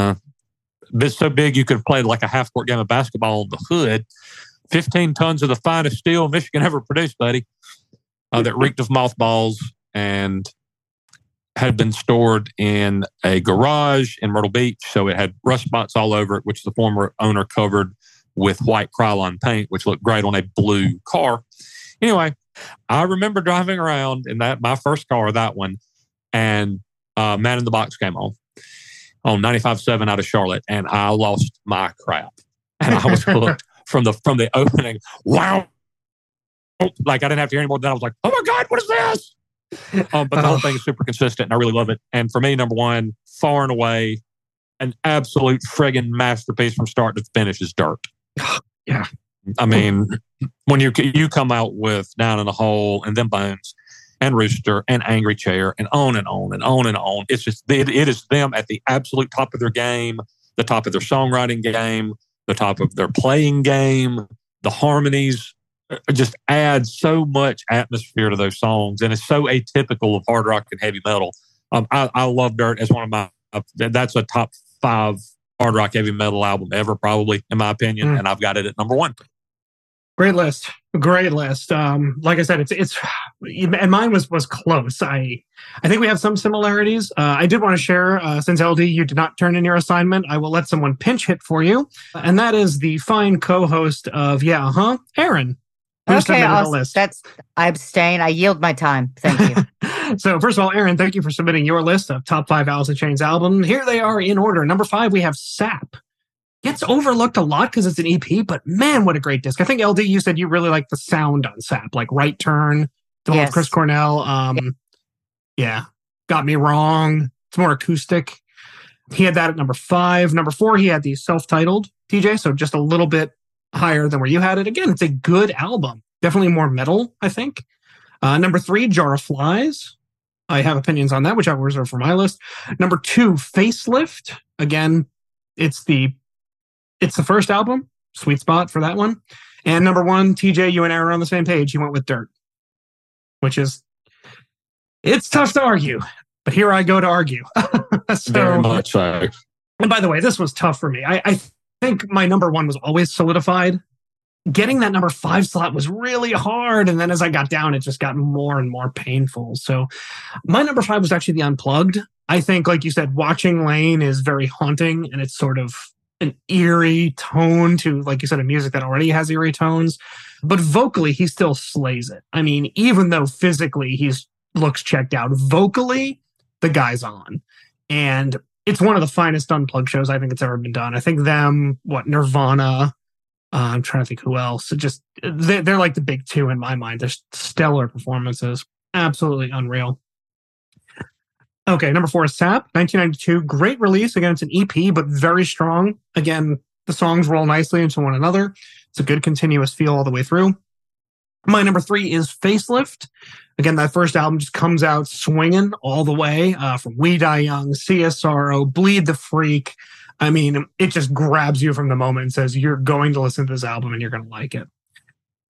so big you could play like a half-court game of basketball on the hood. 15 tons of the finest steel Michigan ever produced, buddy, that reeked of mothballs and had been stored in a garage in Myrtle Beach. So it had rust spots all over it, which the former owner covered with white Krylon paint, which looked great on a blue car. Anyway, I remember driving around in my first car, that one, and Man in the Box came on 95.7 out of Charlotte, and I lost my crap. And I was hooked from the opening. Wow. Like I didn't have to hear any more than that. I was like, oh my God, what is this? But the whole thing is super consistent, and I really love it. And for me, number 1, far and away, an absolute friggin' masterpiece from start to finish is Dirt. Yeah. I mean, when you come out with Down in the Hole and Them Bones and Rooster and Angry Chair and on and on and on and on, it's just, it is them at the absolute top of their game, the top of their songwriting game, the top of their playing game. The harmonies just add so much atmosphere to those songs, and it's so atypical of hard rock and heavy metal. I love Dirt as one of my that's a top 5 hard rock heavy metal album ever, probably, in my opinion, and I've got it at number 1. Great list. Like I said, it's and mine was close. I think we have some similarities. I did want to share, since LD, you did not turn in your assignment, I will let someone pinch hit for you, and that is the fine co-host of Aaron. Okay, I abstain. I yield my time. Thank you. So first of all, Aaron, thank you for submitting your list of top 5 Alice in Chains albums. Here they are in order. Number 5, we have Sap. Gets overlooked a lot because it's an EP, but man, what a great disc. I think, LD, you said you really like the sound on Sap, like Right Turn, the one with Chris Cornell. Got Me Wrong. It's more acoustic. He had that at number 5. Number 4, he had the self-titled, TJ, so just a little bit higher than where you had it. Again, it's a good album. Definitely more metal, I think. Number 3, Jar of Flies. I have opinions on that, which I will reserve for my list. Number 2, Facelift. Again, it's the first album. Sweet spot for that one. And number 1, TJ, you and Aaron are on the same page. You went with Dirt, which is, it's tough to argue, but here I go to argue. Very much so. And by the way, this was tough for me. I think my number 1 was always solidified. Getting that number 5 slot was really hard. And then as I got down, it just got more and more painful. So my number 5 was actually the Unplugged. I think, like you said, watching Layne is very haunting, and it's sort of an eerie tone to, like you said, a music that already has eerie tones. But vocally, he still slays it. I mean, even though physically he looks checked out, vocally, the guy's on. And it's one of the finest Unplugged shows I think it's ever been done. I think them, Nirvana, I'm trying to think who else. They're like the big 2 in my mind. They're stellar performances. Absolutely unreal. Okay, number 4 is Sap, 1992. Great release. Again, it's an EP, but very strong. Again, the songs roll nicely into one another. It's a good continuous feel all the way through. My number 3 is Facelift. Again, that first album just comes out swinging all the way, from We Die Young, Sea of Sorrow, Bleed the Freak. I mean, it just grabs you from the moment and says, you're going to listen to this album and you're going to like it.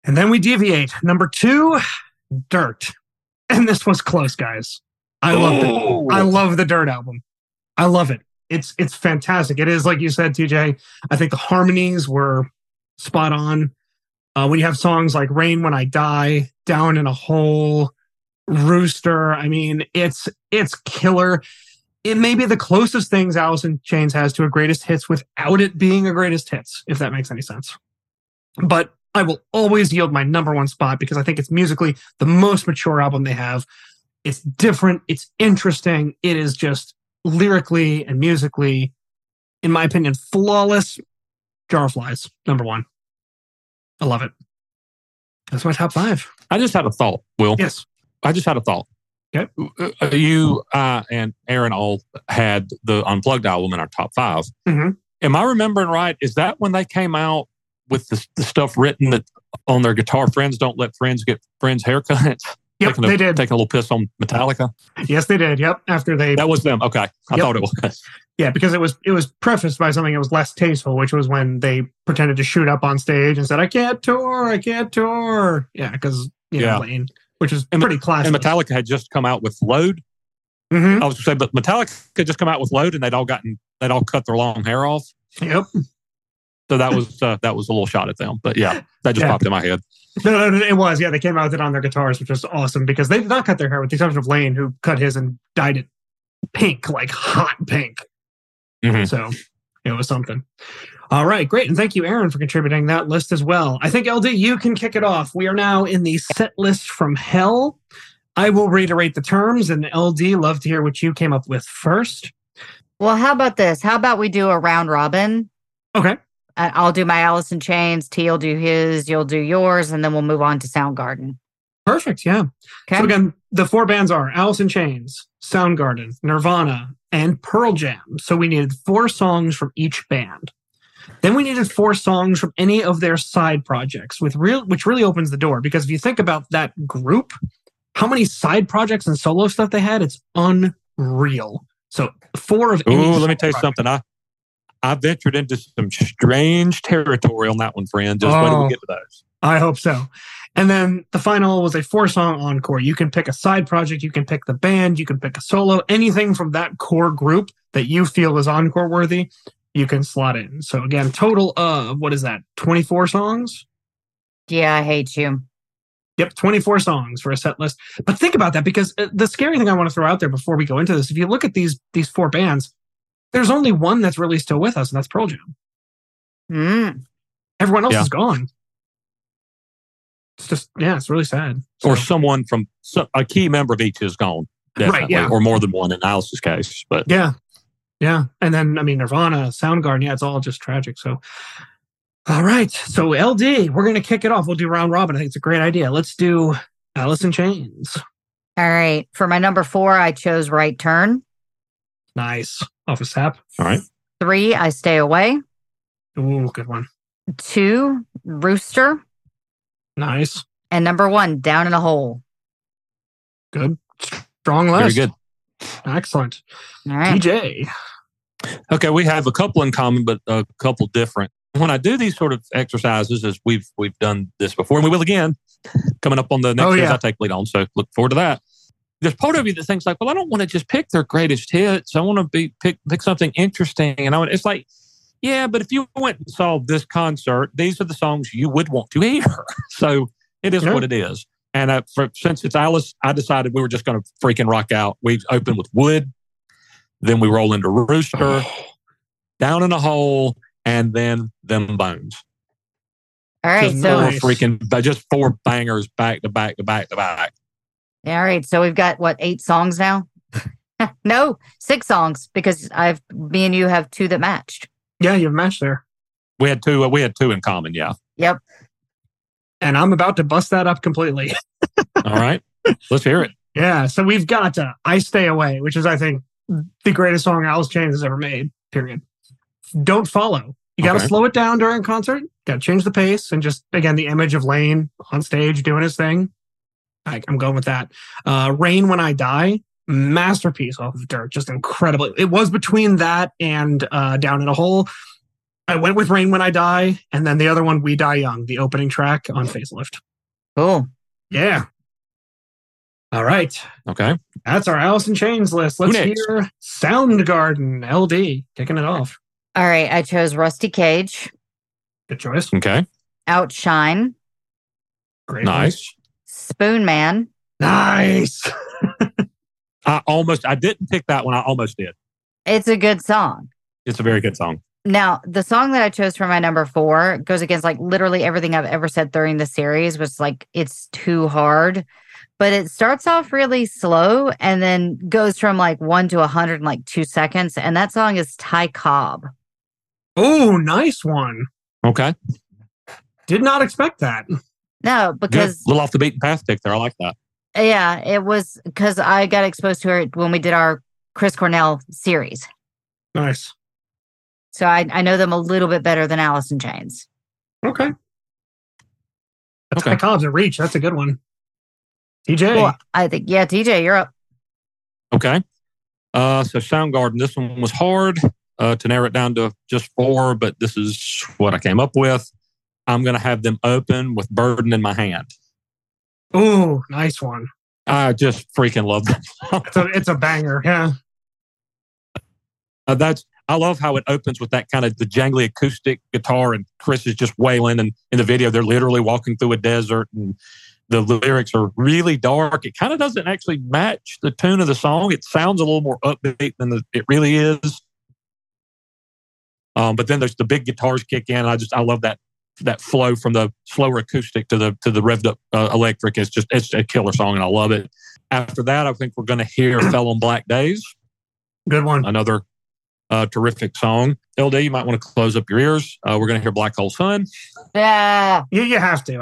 And then we deviate. Number 2, Dirt. And this was close, guys. I loved it. I love the Dirt album. I love it. It's fantastic. It is, like you said, TJ, I think the harmonies were spot on. When you have songs like Rain When I Die, Down in a Hole, Rooster, I mean, it's killer. It may be the closest things Alice in Chains has to a greatest hits without it being a greatest hits, if that makes any sense. But I will always yield my number 1 spot because I think it's musically the most mature album they have. It's different. It's interesting. It is just lyrically and musically, in my opinion, flawless. Jar of Flies, number 1. I love it. That's my top 5. I just had a thought, Will. Yes. I just had a thought. Okay. You and Aaron all had the Unplugged album in our top 5. Mm-hmm. Am I remembering right? Is that when they came out with the stuff written that on their guitar, friends don't let friends get friends haircuts? Yep, they did. Taking a little piss on Metallica? Yes, they did. Yep. After they... That was them. Okay. I thought it was. Yeah, because it was prefaced by something that was less tasteful, which was when they pretended to shoot up on stage and said, I can't tour. Yeah, because, Lane, which is pretty classic. And Metallica had just come out with Load. Mm-hmm. I was going to say, but Metallica had just come out with Load and they'd all cut their long hair off. Yep. So that was a little shot at them. But yeah, that just popped in my head. No, it was. Yeah, they came out with it on their guitars, which was awesome because they did not cut their hair, with the exception of Lane, who cut his and dyed it pink, like hot pink. Mm-hmm. So it was something. All right, great. And thank you, Aaron, for contributing that list as well. I think, LD, you can kick it off. We are now in the set list from hell. I will reiterate the terms, and LD, love to hear what you came up with first. Well, how about this? How about we do a round robin? Okay. I'll do my Alice in Chains, T will do his, you'll do yours, and then we'll move on to Soundgarden. Perfect, yeah. Okay. So again, the 4 bands are Alice in Chains, Soundgarden, Nirvana, and Pearl Jam. So we needed 4 songs from each band. Then we needed 4 songs from any of their side projects, which really opens the door. Because if you think about that group, how many side projects and solo stuff they had, it's unreal. So 4 of any. Ooh, let me tell you something. I ventured into some strange territory on that one, friend. Just wait till we get to those. I hope so. And then the final was a 4-song encore. You can pick a side project, you can pick the band, you can pick a solo, anything from that core group that you feel is encore worthy, you can slot in. So again, total of, 24 songs? Yeah, I hate you. Yep, 24 songs for a set list. But think about that, because the scary thing I want to throw out there before we go into this, if you look at these 4 bands, there's only one that's really still with us, and that's Pearl Jam. Everyone else is gone. It's just, it's really sad. So. Or someone from a key member of each is gone. Definitely. Right, yeah. Or more than one in Alice's case. But yeah. And then, Nirvana, Soundgarden, it's all just tragic. So, all right. So, LD, we're going to kick it off. We'll do round robin. I think it's a great idea. Let's do Alice in Chains. All right. For my number 4, I chose Right Turn. Nice. Off a sap. All right. 3, I Stay Away. Ooh, good one. 2, Rooster. Nice. And number 1, Down in a Hole. Good. Strong list. Very good. Excellent. All right. DJ. Okay, we have a couple in common, but a couple different. When I do these sort of exercises, as we've done this before, and we will again, coming up on the next shows I take lead on, so look forward to that. There's part of you that thinks like, well, I don't want to just pick their greatest hits. I want to pick something interesting. And it's like, yeah, but if you went and saw this concert, these are the songs you would want to hear. So it is what it is. And since it's Alice, I decided we were just going to freaking rock out. We open with Wood, then we roll into Rooster, Down in a Hole, and then Them Bones. All right, just 4 bangers back to back to back to back. All right, so we've got 8 songs now? No, 6 songs, because me and you have 2 that matched. Yeah, you've matched there. We had 2. We had 2 in common. Yeah. Yep. And I'm about to bust that up completely. All right, let's hear it. Yeah, so we've got I Stay Away, which is, I think, the greatest song Alice Chains has ever made. Period. Don't Follow. You got to slow it down during a concert. Got to change the pace, and just again the image of Lane on stage doing his thing. I'm going with that. Rain When I Die, masterpiece off of Dirt, just incredible. It was between that and Down in a Hole. I went with Rain When I Die, and then the other one, We Die Young, the opening track on Facelift. Cool. Yeah. All right. Okay. That's our Alice in Chains list. Let's hear Soundgarden, LD, kicking it off. All right. I chose Rusty Cage. Good choice. Okay. Outshine. Great. Nice. Spoon Man. Nice. I didn't pick that one. I almost did. It's a good song. It's a very good song. Now, the song that I chose for my number 4 goes against like literally everything I've ever said during the series, was like, it's too hard. But it starts off really slow and then goes from like 1 to 100 in like 2 seconds. And that song is Ty Cobb. Oh, nice one. Okay. Did not expect that. No, because... Good. A little off the beaten path pick there. I like that. Yeah, it was because I got exposed to her when we did our Chris Cornell series. Nice. So I know them a little bit better than Alice in Chains. Okay. Ty Cobb's a reach. That's a good one. TJ. Well, I think, yeah, TJ, you're up. Okay. So Soundgarden, this one was hard to narrow it down to just 4, but this is what I came up with. I'm going to have them open with Burden in My Hand. Ooh, nice one. I just freaking love that song. It's a banger, yeah. I love how it opens with that kind of the jangly acoustic guitar, and Chris is just wailing. And in the video, they're literally walking through a desert, and the lyrics are really dark. It kind of doesn't actually match the tune of the song. It sounds a little more upbeat than it really is. But then there's the big guitars kick in. I love that flow from the slower acoustic to the revved up electric. It's a killer song, and I love it. After that, I think we're going to hear "Fell on Black Days." Good one. Another terrific song. LD, you might want to close up your ears. We're going to hear "Black Hole Sun." Yeah, you have to.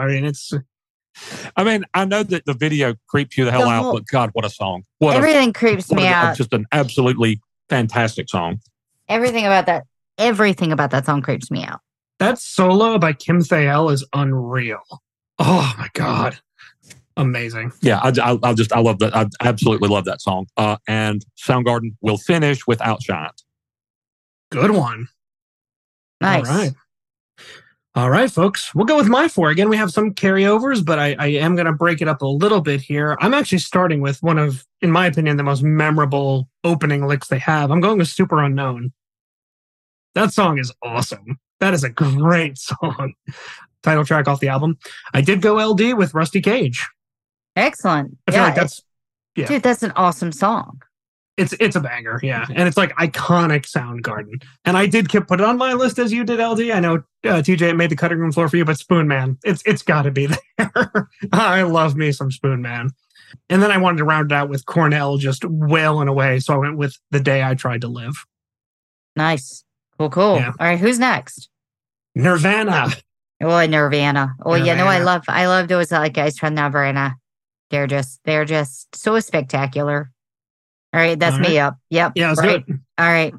I know that the video creeps you the hell out, but God, what a song! Everything creeps me out. Just an absolutely fantastic song. Everything about that song creeps me out. That solo by Kim Thayil is unreal. Oh my God. Amazing. Yeah, I love that. I absolutely love that song. And Soundgarden will finish with Outshine. Good one. Nice. All right, folks. We'll go with my 4. Again, we have some carryovers, but I am going to break it up a little bit here. I'm actually starting with one of, in my opinion, the most memorable opening licks they have. I'm going with Super Unknown. That song is awesome. That is a great song. Title track off the album. I did go LD with Rusty Cage. Excellent. I feel like that's... Yeah. Dude, that's an awesome song. It's a banger, yeah. And it's like iconic Soundgarden. And I did put it on my list as you did, LD. I know TJ made the cutting room floor for you, but Spoon Man, it's got to be there. I love me some Spoon Man. And then I wanted to round it out with Cornell just wailing away. So I went with The Day I Tried to Live. Nice. Cool. Yeah. All right, who's next? Nirvana. Oh, Nirvana. Oh, Nirvana. Yeah, no, I love those guys from Nirvana. They're just so spectacular. All right, that's me up. Yep. Yeah, right. All right,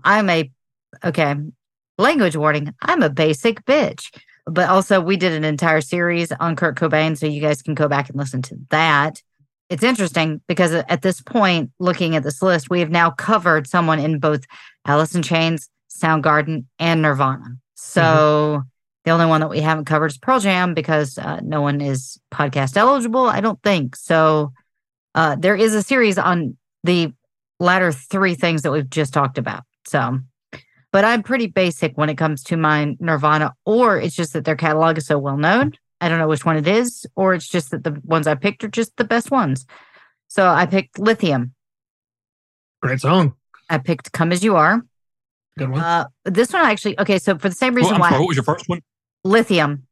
language warning. I'm a basic bitch. But also, we did an entire series on Kurt Cobain, so you guys can go back and listen to that. It's interesting because at this point, looking at this list, we have now covered someone in both Alice in Chains, Soundgarden, and Nirvana. So the only one that we haven't covered is Pearl Jam because no one is podcast eligible, I don't think. So there is a series on the latter 3 things that we've just talked about. So, but I'm pretty basic when it comes to my Nirvana, or it's just that their catalog is so well known. I don't know which one it is, or it's just that the ones I picked are just the best ones. So I picked Lithium. Great song. I picked Come As You Are. Good one. This one actually, okay, so for the same reason why. What was your first one? Lithium.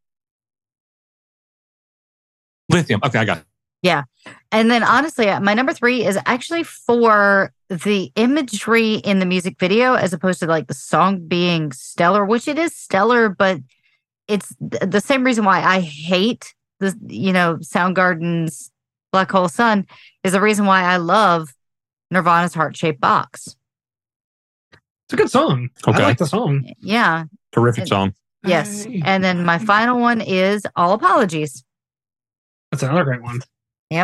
Okay, I got it. Yeah. And then honestly, my number 3 is actually for the imagery in the music video as opposed to like the song being stellar, which it is stellar, but it's the same reason why I hate the, Soundgarden's Black Hole Sun is the reason why I love Nirvana's Heart-Shaped Box. It's a good song. Okay. I like the song. Yeah. Terrific song. Yes. And then my final one is All Apologies. That's another great one. Yep.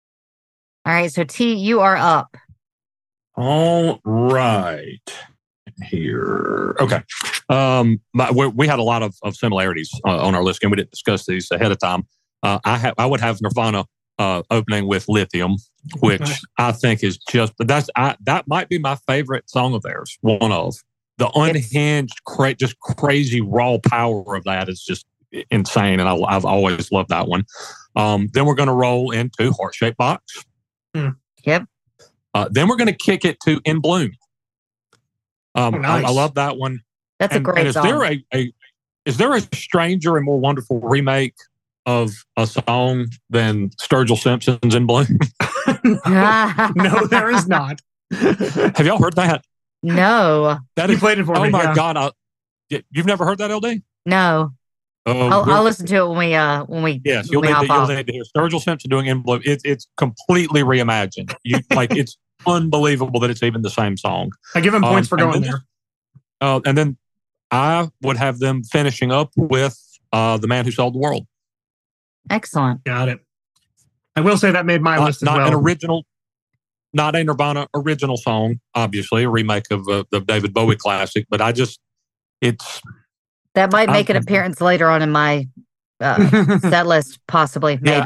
All right. So T, you are up. All right. here. Okay. We had a lot of similarities on our list, and we didn't discuss these ahead of time. I would have Nirvana opening with Lithium, which I think is that might be my favorite song of theirs. One of the unhinged, just crazy raw power of that is just insane, and I've always loved that one. Then we're going to roll into Heart Shaped Box. Yep. Then we're going to kick it to In Bloom. Nice. I love that one. That's a great song. Is there a stranger and more wonderful remake of a song than Sturgill Simpson's In Bloom? No, there is not. Have y'all heard that? No. You played it for me. Oh my God! You've never heard that, LD? No. I'll listen to it when we. Yes, you'll need to hear Sturgill Simpson doing In Bloom. It's completely reimagined. It's unbelievable that it's even the same song. I give him points for going there. And then I would have them finishing up with The Man Who Sold the World. Excellent. Got it. I will say that made my list as well. Not a Nirvana original song, obviously, a remake of the David Bowie classic, but that might make an appearance later on in my set list, possibly, maybe.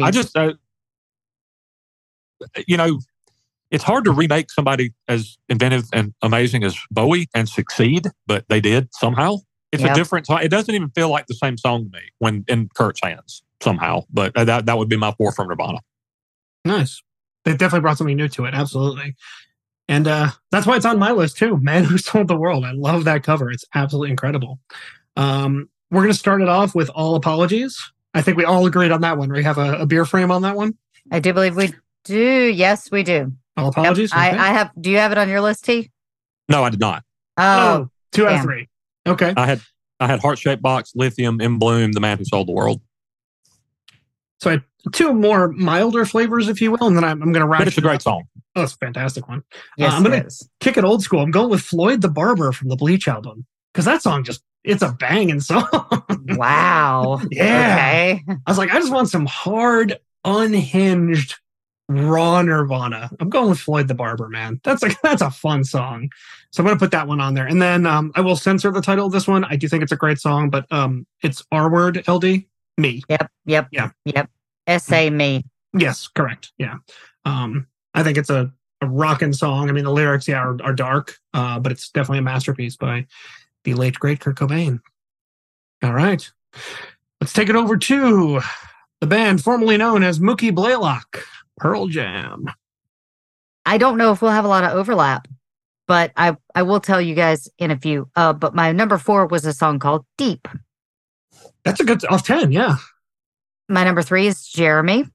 Yeah, it's hard to remake somebody as inventive and amazing as Bowie and succeed, but they did somehow. It's a different song. It doesn't even feel like the same song to me when in Kurt's hands somehow, but that would be my 4 from Nirvana. Nice. They definitely brought something new to it. Absolutely. And that's why it's on my list too. Man Who Sold the World. I love that cover. It's absolutely incredible. We're going to start it off with All Apologies. I think we all agreed on that one. We have a beer frame on that one. I do believe we do. Yes, we do. All Apologies. Yep. Okay. I have. Do you have it on your list, T? No, I did not. Oh, 2 out of 3. Okay. I had Heart Shaped Box, Lithium, In Bloom, The Man Who Sold the World. So I had 2 more milder flavors, if you will, and then I'm going to wrap. But it's a great song. Oh, it's a fantastic one. Yes, I'm going to kick it old school. I'm going with Floyd the Barber from the Bleach album because that song it's a banging song. Wow. Yeah. Okay. I was like, I just want some hard, unhinged, raw Nirvana. I'm going with Floyd the Barber, man. That's a fun song. So I'm going to put that one on there. And then I will censor the title of this one. I do think it's a great song, but it's R Word, LD, Me. Yep. S.A. Me. Yes, correct. Yeah. I think it's a rocking song. I mean, the lyrics, are dark, but it's definitely a masterpiece by the late, great Kurt Cobain. All right. Let's take it over to the band formerly known as Mookie Blaylock, Pearl Jam. I don't know if we'll have a lot of overlap, but I will tell you guys in a few. But my number 4 was a song called Deep. That's a good off 10, yeah. My number 3 is Jeremy,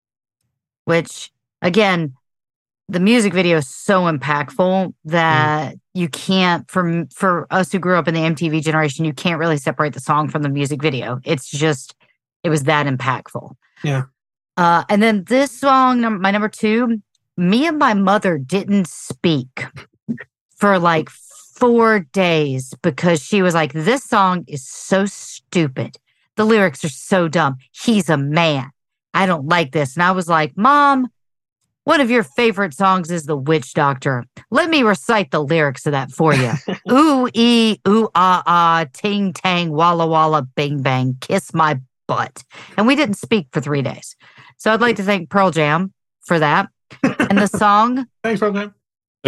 which, again, the music video is so impactful that you can't, for us who grew up in the MTV generation, you can't really separate the song from the music video. It was that impactful. Yeah. And then this song, my number 2, me and my mother didn't speak for like 4 days because she was like, this song is so stupid. The lyrics are so dumb. He's a man. I don't like this. And I was like, Mom, one of your favorite songs is The Witch Doctor. Let me recite the lyrics of that for you. Ooh, ee, ooh, ah, ah, ting, tang, walla, walla, bing, bang, kiss my butt. And we didn't speak for 3 days. So I'd like to thank Pearl Jam for that. And the song. Thanks, Pearl Jam.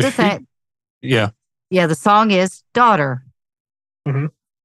Yeah. Yeah, the song is Daughter. Mm-hmm.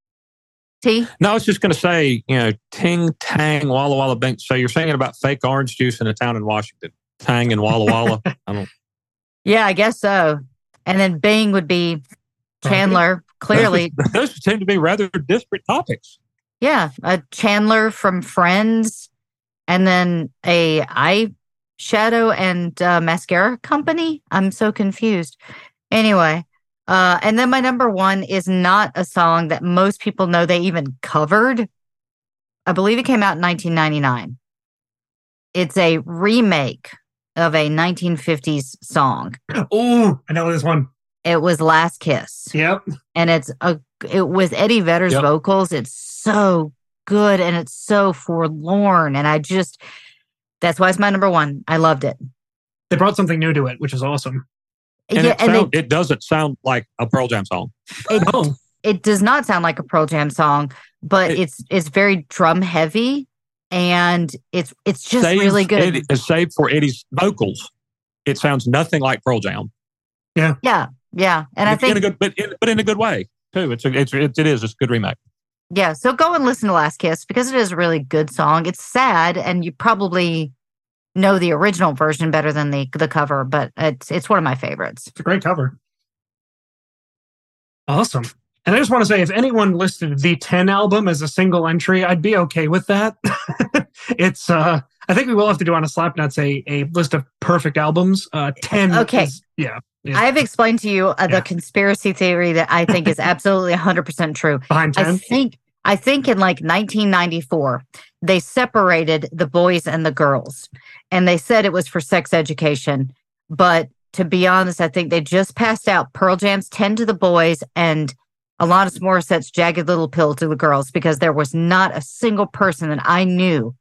T? No, I was just going to say, ting, tang, walla, walla, bing. So you're singing about fake orange juice in a town in Washington. Tang and Walla Walla. Yeah, I guess so. And then Bing would be Chandler. Clearly, those seem to be rather disparate topics. Yeah, Chandler from Friends, and then a eyeshadow and mascara company. I'm so confused. Anyway, and then my number 1 is not a song that most people know they even covered. I believe it came out in 1999. It's a remake of a 1950s song. Oh, I know this one. It was Last Kiss. Yep. And it with Eddie Vedder's vocals. It's so good and it's so forlorn. And that's why it's my number 1. I loved it. They brought something new to it, which is awesome. And it doesn't sound like a Pearl Jam song. It does not sound like a Pearl Jam song, but it's very drum heavy, and it's just really good. Save for Eddie's vocals, it sounds nothing like Pearl Jam. Yeah. And I think in a good way too. It's a good remake. Yeah. So go and listen to Last Kiss because it is a really good song. It's sad, and you probably know the original version better than the cover, but it's one of my favorites. It's a great cover. Awesome. And I just want to say, if anyone listed the 10 album as a single entry, I'd be okay with that. It's I think we will have to do on a Slapnuts a list of perfect albums. 10. Okay. Yeah. I've explained to you the conspiracy theory that I think is absolutely 100% true. Behind 10? I think in like 1994, they separated the boys and the girls, and they said it was for sex education. But to be honest, I think they just passed out Pearl Jam's 10 to the boys and Alanis Morissette's Jagged Little Pill to the girls, because there was not a single person that I knew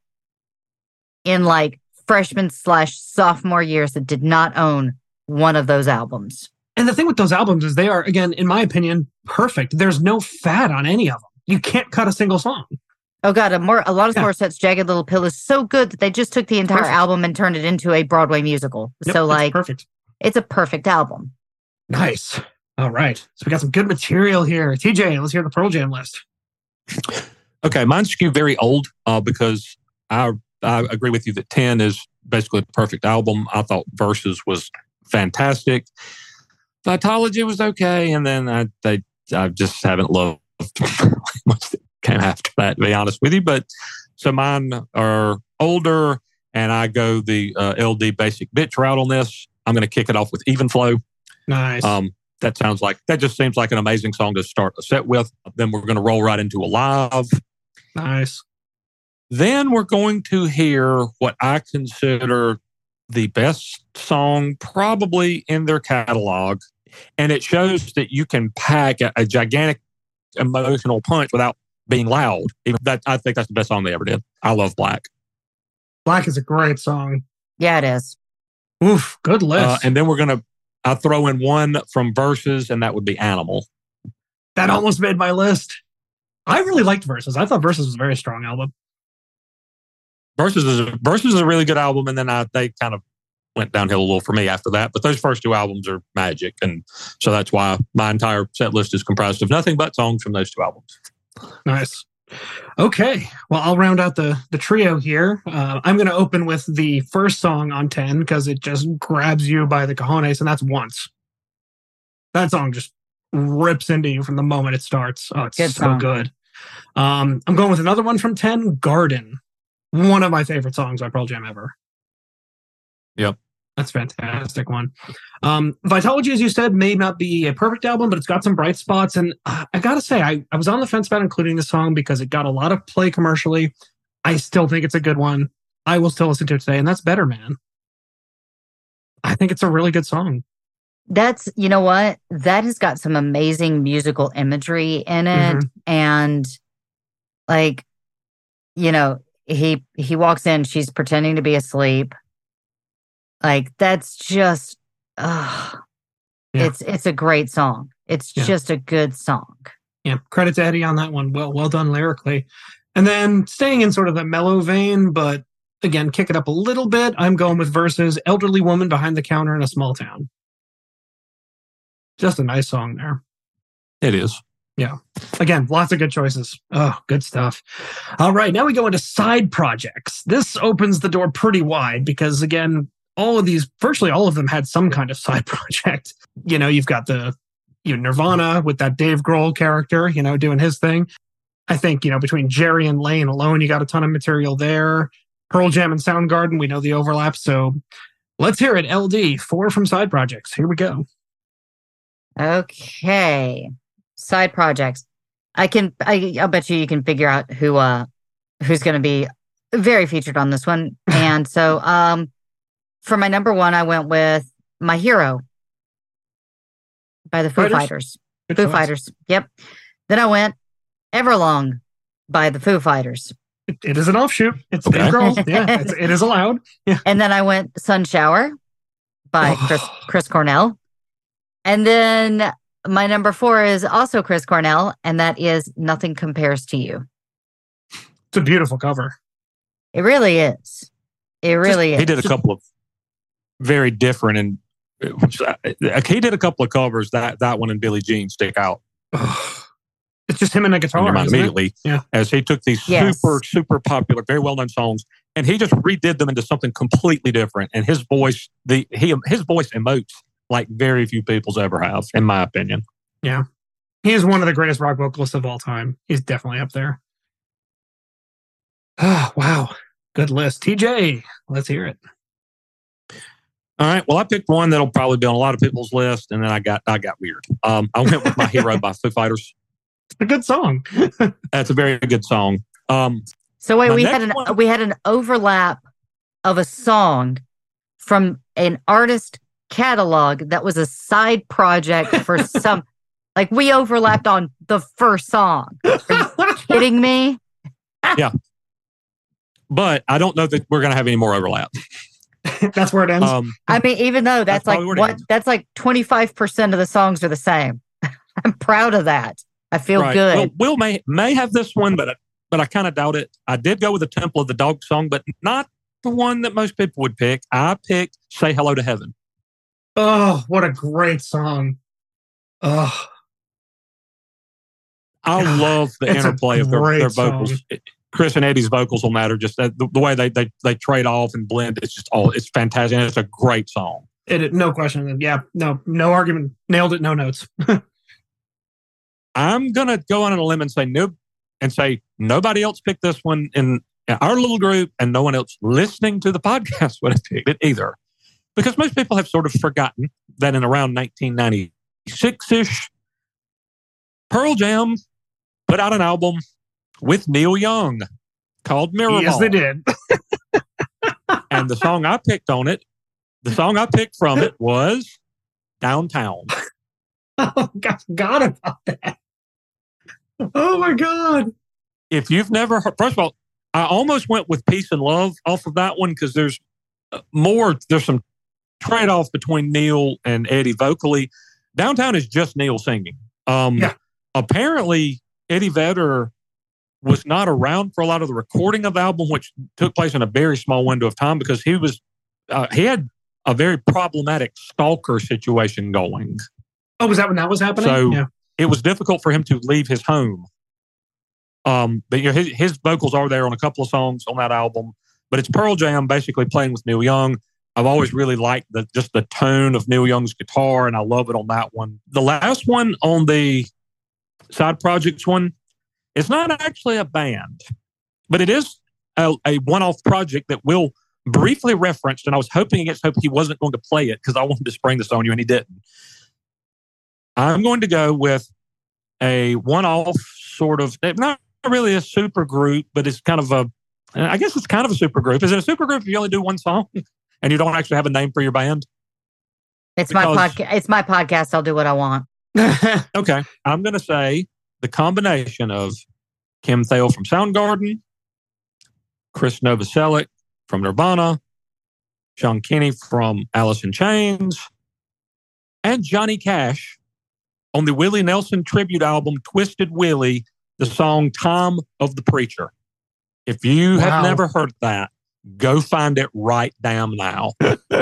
in like freshman/sophomore years that did not own one of those albums. And the thing with those albums is they are, again, in my opinion, perfect. There's no fat on any of them. You can't cut a single song. Oh God, Alanis Morissette's Jagged Little Pill is so good that they just took the entire album and turned it into a Broadway musical. Yep, so like, perfect. It's a perfect album. Nice. All right. So we got some good material here. TJ, let's hear the Pearl Jam list. Okay, mine's skewed very old because I agree with you that 10 is basically the perfect album. I thought Versus was fantastic. Vitology was okay, and then I just haven't loved much that came after that, to be honest with you. But so mine are older, and I go the LD basic bitch route on this. I'm going to kick it off with Even Flow. Nice. That just seems like an amazing song to start a set with. Then we're going to roll right into Alive. Nice. Then we're going to hear what I consider the best song probably in their catalog. And it shows that you can pack a gigantic emotional punch without being loud. I think that's the best song they ever did. I love Black. Black is a great song. Yeah, it is. Oof, good list. And then I'll throw in one from Versus, and that would be Animal. That almost made my list. I really liked Versus. I thought Versus was a very strong album. Versus is a really good album, and then they kind of went downhill a little for me after that. But those first two albums are magic, and so that's why my entire set list is comprised of nothing but songs from those two albums. Nice. Okay, well, I'll round out the trio here. I'm going to open with the first song on 10 because it just grabs you by the cojones, and that's Once. That song just rips into you from the moment it starts. Oh, it's so good. I'm going with another one from 10, Garden. One of my favorite songs by Pearl Jam ever. Yep. That's a fantastic one. Vitology, as you said, may not be a perfect album, but it's got some bright spots. And I got to say, I was on the fence about including the song because it got a lot of play commercially. I still think it's a good one. I will still listen to it today, and that's Better Man. I think it's a really good song. That's, you know what? That has got some amazing musical imagery in it. Mm-hmm. And like, you know, he walks in, she's pretending to be asleep. Like, that's just, it's a great song. It's just a good song. Yeah, credit to Eddie on that one. Well done lyrically. And then staying in sort of the mellow vein, but again, kick it up a little bit, I'm going with Versus, Elderly Woman Behind the Counter in a Small Town. Just a nice song there. It is. Yeah. Again, lots of good choices. Oh, good stuff. All right, now we go into side projects. This opens the door pretty wide because, again, all of these, virtually all of them had some kind of side project. You know, you've got Nirvana with that Dave Grohl character, doing his thing. I think, between Jerry and Lane alone, you got a ton of material there. Pearl Jam and Soundgarden, we know the overlap. So let's hear it. LD, 4 from side projects. Here we go. Okay. Side projects. I'll bet you can figure out who's going to be very featured on this one. And so, for my number 1, I went with My Hero by the Foo Fighters. Foo Fighters. Yep. Then I went Everlong by the Foo Fighters. It is an offshoot. It's Dave Grohl. Yeah, it is allowed. Yeah. And then I went Sun Shower by Chris Cornell. And then my number 4 is also Chris Cornell, and that is Nothing Compares to You. It's a beautiful cover. It really is. It really is. He did a couple of very different, and he did a couple of covers. That one and Billie Jean stick out. It's just him and a guitar. Immediately, yeah. As he took these super popular, very well known songs, and he just redid them into something completely different. And his voice, his voice emotes like very few people's ever have, in my opinion. Yeah, he is one of the greatest rock vocalists of all time. He's definitely up there. Oh, wow. Good list. TJ, let's hear it. All right. Well, I picked one that'll probably be on a lot of people's list, and then I got weird. I went with My Hero by Foo Fighters. It's a good song. That's a very good song. So wait, we had an overlap of a song from an artist catalog that was a side project for some. Like we overlapped on the first song. Are you kidding me? Yeah. But I don't know that we're going to have any more overlap. That's where it ends. I mean, even though that's like 25% of the songs are the same. I'm proud of that. I feel good. Well, Will may have this one, but I kind of doubt it. I did go with the Temple of the Dog song, but not the one that most people would pick. I picked Say Hello to Heaven. Oh, what a great song. Oh. I love the interplay of their vocals. Chris and Eddie's vocals will matter. Just the way they trade off and blend. It's fantastic. And it's a great song. No question. Yeah, no argument. Nailed it. No notes. I'm gonna go on a limb and say nope, and say nobody else picked this one in our little group, and no one else listening to the podcast would have picked it either, because most people have sort of forgotten that in around 1996-ish, Pearl Jam put out an album with Neil Young called Mirrorball. Yes, they did. And the song I picked from it was Downtown. Oh, I forgot about that. Oh, my God. If you've never heard, first of all, I almost went with Peace and Love off of that one because there's some trade-off between Neil and Eddie vocally. Downtown is just Neil singing. Apparently, Eddie Vedder was not around for a lot of the recording of the album, which took place in a very small window of time because he had a very problematic stalker situation going. Oh, was that when that was happening? So it was difficult for him to leave his home. But his vocals are there on a couple of songs on that album. But it's Pearl Jam basically playing with Neil Young. I've always really liked just the tone of Neil Young's guitar, and I love it on that one. The last one on the side projects one, it's not actually a band, but it is a one-off project that Will briefly referenced, and I was hoping against hope he wasn't going to play it because I wanted to spring this on you, and he didn't. I'm going to go with a one-off sort of, not really a super group, but it's kind of I guess it's kind of a super group. Is it a super group if you only do one song and you don't actually have a name for your band? It's my podcast. I'll do what I want. Okay. I'm going to say the combination of Kim Thayil from Soundgarden, Chris Novoselic from Nirvana, Sean Kinney from Alice in Chains, and Johnny Cash on the Willie Nelson tribute album, Twisted Willie, the song Time of the Preacher. If you have never heard that, go find it right damn now.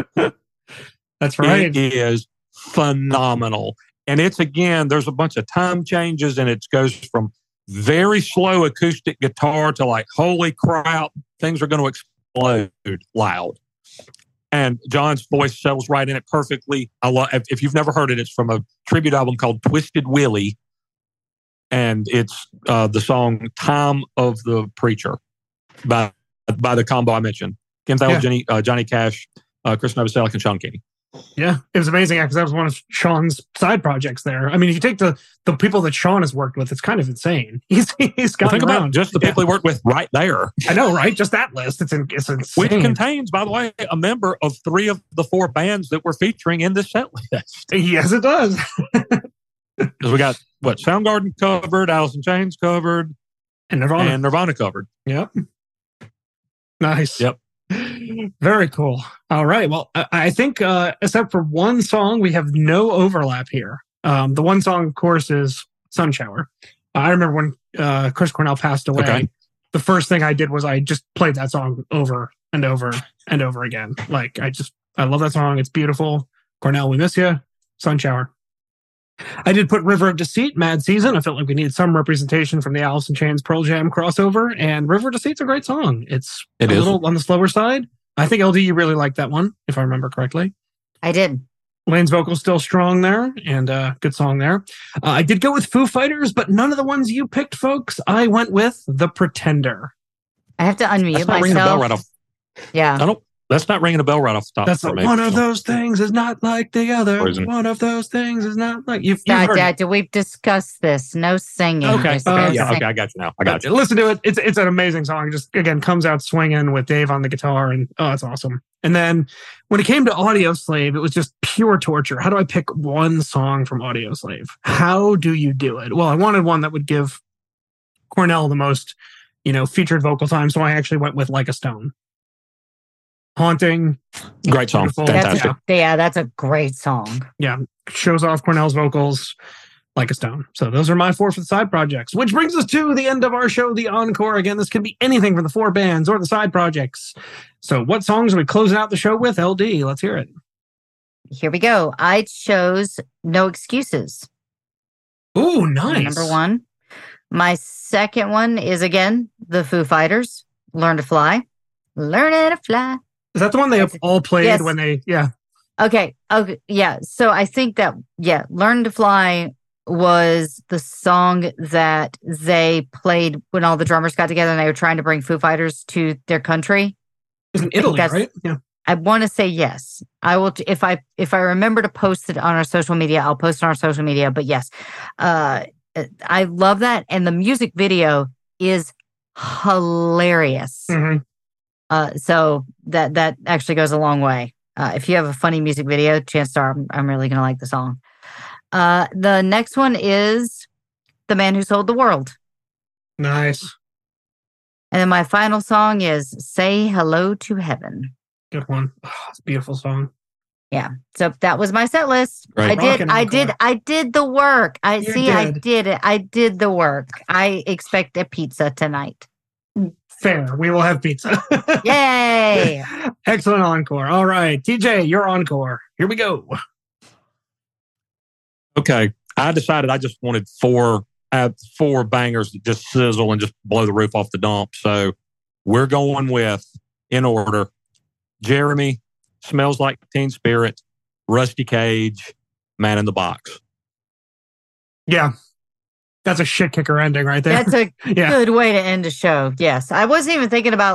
That's right. It is phenomenal. And it's, again, there's a bunch of time changes, and it goes from very slow acoustic guitar to like, holy crap, things are going to explode loud. And John's voice settles right in it perfectly. If you've never heard it, it's from a tribute album called Twisted Willie. And it's the song Time of the Preacher by the combo I mentioned. Kim Thayil, Johnny Cash, Chris Novoselic, and Sean Kinney. Yeah, it was amazing because that was one of Sean's side projects there. I mean, if you take the people that Sean has worked with, it's kind of insane. He's got think about just the people he worked with right there. I know, right? Just that list. It's insane. Which contains, by the way, a member of 3 of the 4 bands that we're featuring in this set list. Yes, it does. Because we got Soundgarden covered, Alice in Chains covered, and Nirvana covered. Yep. Nice. Yep. Very cool. All right. Well, I think except for one song, we have no overlap here. The one song, of course, is Sun Shower. I remember when Chris Cornell passed away. Okay. The first thing I did was I just played that song over and over and over again. Like, I love that song. It's beautiful. Cornell, we miss you. Sun Shower. I did put River of Deceit, Mad Season. I felt like we needed some representation from the Alice in Chains Pearl Jam crossover, and River of Deceit's a great song. It is a little on the slower side. I think LD, you really liked that one, if I remember correctly. I did. Lane's vocal's still strong there, and good song there. I did go with Foo Fighters, but none of the ones you picked, folks. I went with The Pretender. I have to unmute myself. Ringing a bell right off. Yeah. That's not ringing a bell right off the top. That's like, one of those things is not like the other. Poison. One of those things is not like you've Dad, heard it. we've discussed this. No singing. Okay. Just no Okay, singing. I got you now. I got you. Listen to it. It's an amazing song. Just again comes out swinging with Dave on the guitar, and it's awesome. And then when it came to Audio Slave, it was just pure torture. How do I pick one song from Audio Slave? How do you do it? Well, I wanted one that would give Cornell the most, featured vocal time, so I actually went with Like a Stone. Haunting. Great song. Beautiful. Fantastic. That's a great song. Yeah. Shows off Cornell's vocals like a stone. So those are my 4 for the side projects, which brings us to the end of our show, the encore. Again, this could be anything from the 4 bands or the side projects. So what songs are we closing out the show with? LD, let's hear it. Here we go. I chose No Excuses. Ooh, nice. Number 1. My second one is, again, the Foo Fighters, Learn to Fly. Learning to Fly. Is that the one they have all played when they, Okay. Yeah. So I think that, Learn to Fly was the song that they played when all the drummers got together and they were trying to bring Foo Fighters to their country. It's in Italy, right? Yeah. I want to say yes. I will. If I remember to post it on our social media, I'll post it on our social media. But yes, I love that. And the music video is hilarious. Mm-hmm. So that actually goes a long way. If you have a funny music video, chances are I'm really going to like the song. The next one is The Man Who Sold the World. Nice. And then my final song is Say Hello to Heaven. Good one. Oh, it's a beautiful song. Yeah. So that was my set list. Right. I did the work. I did it. I did the work. I expect a pizza tonight. Fair. We will have pizza. Yay. Excellent encore. All right. TJ, your encore. Here we go. Okay. I decided I just wanted 4 bangers that just sizzle and just blow the roof off the dump. So we're going with, in order, Jeremy, Smells Like Teen Spirit, Rusty Cage, Man in the Box. Yeah. That's a shit kicker ending right there. That's a good way to end a show. Yes. I wasn't even thinking about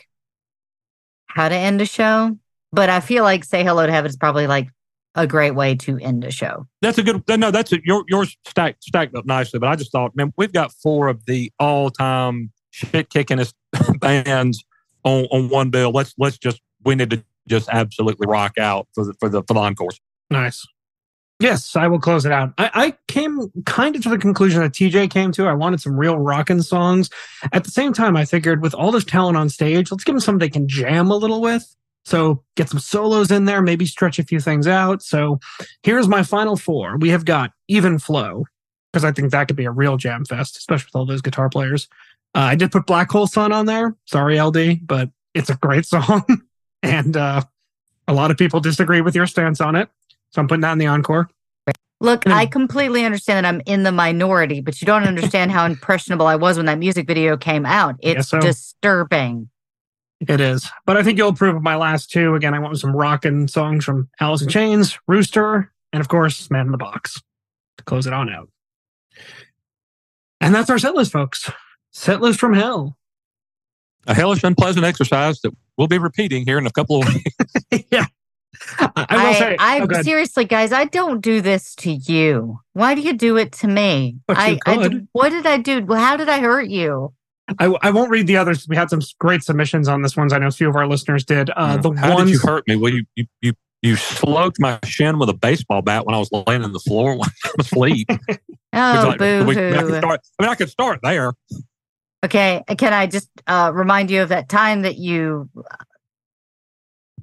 how to end a show, but I feel like Say Hello to Heaven is probably a great way to end a show. That's a good, yours stacked up nicely, but I just thought, man, we've got 4 of the all-time shit kickingest bands on one bill. We need to just absolutely rock out for the encores. Nice. Yes, I will close it out. I came kind of to the conclusion that TJ came to. I wanted some real rockin' songs. At the same time, I figured with all this talent on stage, let's give them something they can jam a little with. So get some solos in there, maybe stretch a few things out. So here's my final 4. We have got Even Flow, because I think that could be a real jam fest, especially with all those guitar players. I did put Black Hole Sun on there. Sorry, LD, but it's a great song. And a lot of people disagree with your stance on it. So I'm putting that in the encore. Look, I completely understand that I'm in the minority, but you don't understand how impressionable I was when that music video came out. It's disturbing. It is. But I think you'll approve of my last 2. Again, I went with some rockin' songs from Alice in Chains, Rooster, and of course, Man in the Box to close it on out. And that's our set list, folks. Set list from hell. A hellish, unpleasant exercise that we'll be repeating here in a couple of weeks. Yeah. I will say, seriously, guys, I don't do this to you. Why do you do it to me? What did I do? How did I hurt you? I won't read the others. We had some great submissions on this ones. I know a few of our listeners did. How did you hurt me? Well, you sloked my shin with a baseball bat when I was laying on the floor when I was asleep. Oh, boo-hoo. I could start there. Okay, can I just remind you of that time that you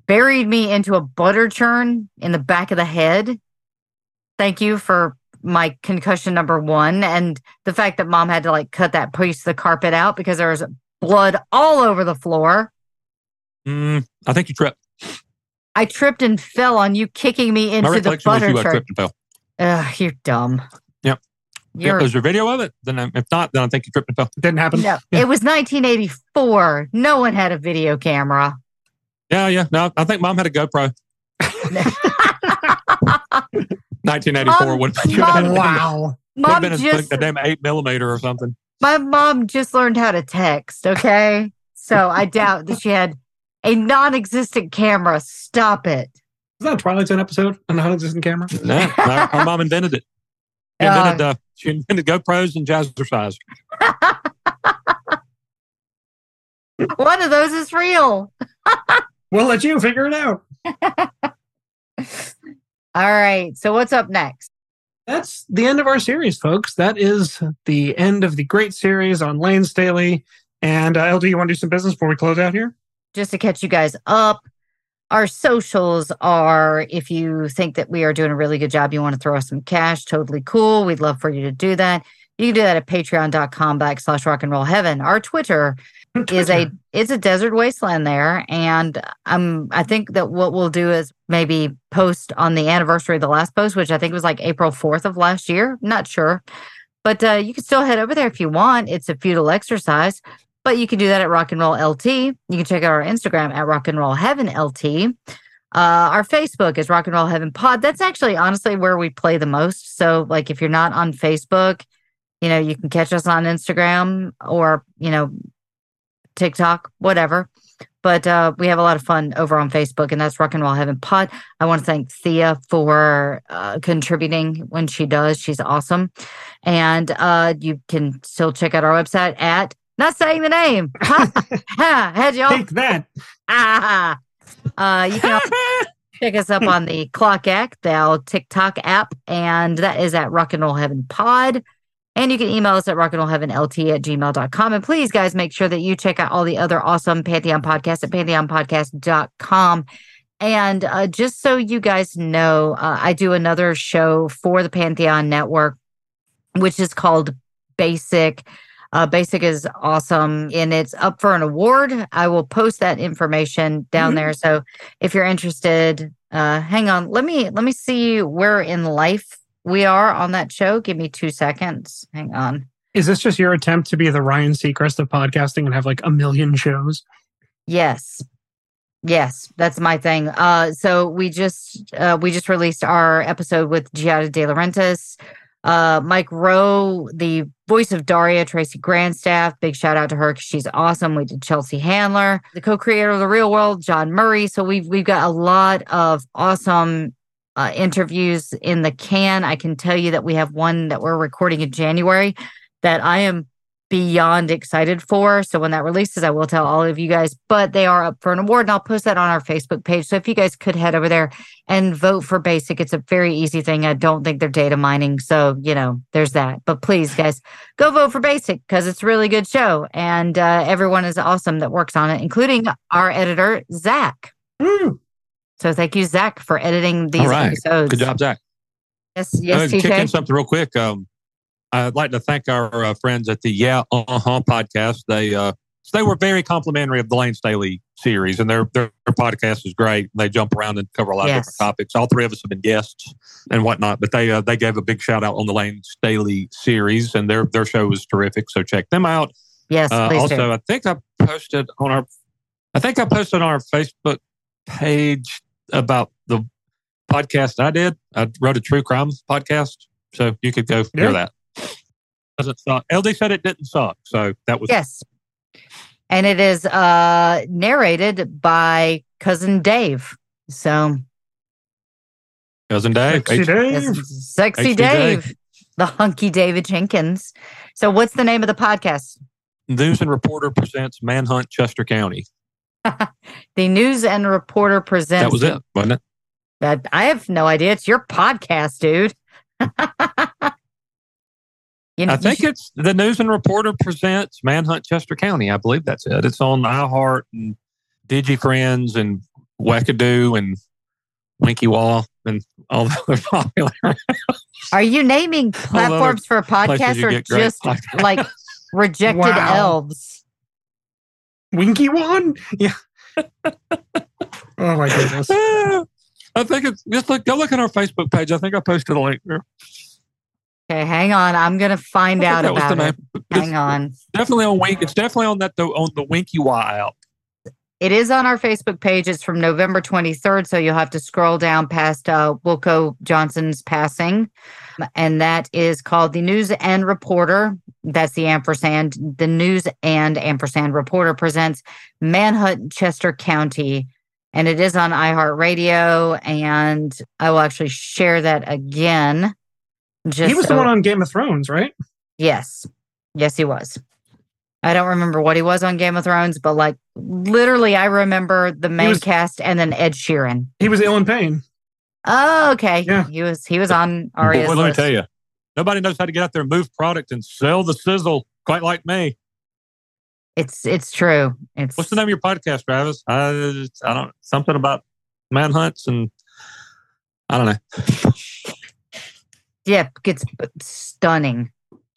buried me into a butter churn in the back of the head. Thank you for my concussion number 1. And the fact that Mom had to like cut that piece of the carpet out because there was blood all over the floor. I think you tripped. I tripped and fell on you kicking me into the butter churn. Tripped and fell. Ugh, you're dumb. Yep. Is there video of it? Then if not, then I think you tripped and fell. Didn't happen. No, It was 1984. No one had a video camera. Yeah. No, I think Mom had a GoPro. 1984 would have been. Wow. Mom been just a damn 8mm or something. My mom just learned how to text. Okay, so I doubt that she had a non-existent camera. Stop it. Is that a Twilight Zone episode? A non-existent camera? No, our mom invented it. She invented GoPros and jazzercise. One of those is real. We'll let you figure it out. All right. So what's up next? That's the end of our series, folks. That is the end of the great series on Lane Staley. And LD, you want to do some business before we close out here? Just to catch you guys up, our socials are, if you think that we are doing a really good job, you want to throw us some cash, totally cool. We'd love for you to do that. You can do that at patreon.com/rockandrollheaven. Our Twitter is it's a desert wasteland there. And I think that what we'll do is maybe post on the anniversary of the last post, which I think was like April 4th of last year. Not sure. But you can still head over there if you want. It's a futile exercise. But you can do that at Rock and Roll LT. You can check out our Instagram at Rock and Roll Heaven LT. Our Facebook is Rock and Roll Heaven Pod. That's actually honestly where we play the most. So like if you're not on Facebook, you can catch us on Instagram or, TikTok, whatever. But we have a lot of fun over on Facebook, and that's Rock and Roll Heaven Pod. I want to thank Thea for contributing when she does. She's awesome. And you can still check out our website at not saying the name. Had y'all. Take that. You can also check us up on the Clock Act, the TikTok app, and that is at Rock and Roll Heaven Pod. And you can email us at rockandrollheavenlt@gmail.com. And please, guys, make sure that you check out all the other awesome Pantheon podcasts at pantheonpodcast.com. And just so you guys know, I do another show for the Pantheon Network, which is called Basic. Basic is awesome, and it's up for an award. I will post that information down there. So if you're interested, hang on. Let me see where in life we are on that show. Give me 2 seconds. Hang on. Is this just your attempt to be the Ryan Seacrest of podcasting and have like a million shows? Yes, that's my thing. So we just released our episode with Giada De Laurentiis. Mike Rowe, the voice of Daria, Tracy Grandstaff, big shout out to her because she's awesome. We did Chelsea Handler, the co-creator of The Real World, John Murray. So we've got a lot of awesome interviews in the can. I can tell you that we have one that we're recording in January that I am beyond excited for. So when that releases, I will tell all of you guys, but they are up for an award, and I'll post that on our Facebook page. So if you guys could head over there and vote for Basic, it's a very easy thing. I don't think they're data mining. So, there's that. But please, guys, go vote for Basic because it's a really good show. And everyone is awesome that works on it, including our editor, Zach. So thank you, Zach, for editing these episodes. Good job, Zach. Yes, TJ. Kick in something real quick. I'd like to thank our friends at the podcast. They were very complimentary of the Lane Staley series, and their podcast is great. They jump around and cover a lot of different topics. All three of us have been guests and whatnot, but they gave a big shout out on the Lane Staley series, and their show was terrific. So check them out. Yes, please also, do. I think I posted on our Facebook page about the podcast I did. I wrote a true crime podcast, so you could go hear that. Doesn't suck. LD said it didn't suck, so that was and it is narrated by Cousin Dave. So Cousin Dave, Sexy Dave, the hunky David Jenkins. So what's the name of the podcast? News and Reporter presents Manhunt Chester County. The News and Reporter presents. That was it, wasn't it? That I have no idea. It's your podcast, dude. I think it's the News and Reporter presents Manhunt Chester County. I believe that's it. It's on iHeart and DigiFriends and Wackadoo and Winky Wall and all the other popular. Are you naming platforms for podcasts or just like rejected elves? Winky Wand? Yeah. Oh my goodness. I think it's just go look at our Facebook page. I think I posted a link there. Okay, hang on. I'm gonna find out about it. Hang on. Definitely on Wink. It's definitely on the Winky Y app. It is on our Facebook page. It's from November 23rd, so you'll have to scroll down past Wilco Johnson's passing. And that is called The News and Reporter. That's the ampersand. The News and ampersand Reporter presents Manhunt, Chester County. And it is on iHeartRadio. And I will actually share that again. He was the one on Game of Thrones, right? Yes. Yes, he was. I don't remember what he was on Game of Thrones, but like literally I remember the main cast and then Ed Sheeran. He was Ellen Payne. Oh, okay. Yeah. He was on Aria's list. Let me tell you, nobody knows how to get out there and move product and sell the sizzle quite like me. It's true. What's the name of your podcast, Travis? I don't something about manhunts and I don't know. Yeah, it's stunning.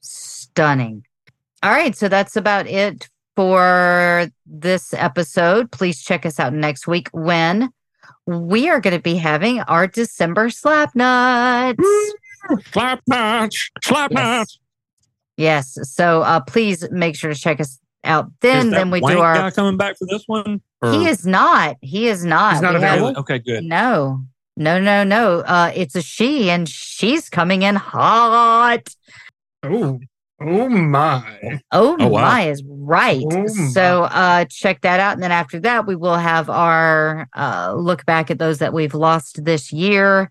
All right, so that's about it for this episode. Please check us out next week when we are going to be having our December Slap Nuts. Slap Nuts. Yes, so please make sure to check us out. Then we do our... guy coming back for this one? Or? He is not. He's not available? Okay, good. No. It's a she, and she's coming in hot. Oh my. Oh my is right. So check that out. And then after that, we will have our look back at those that we've lost this year.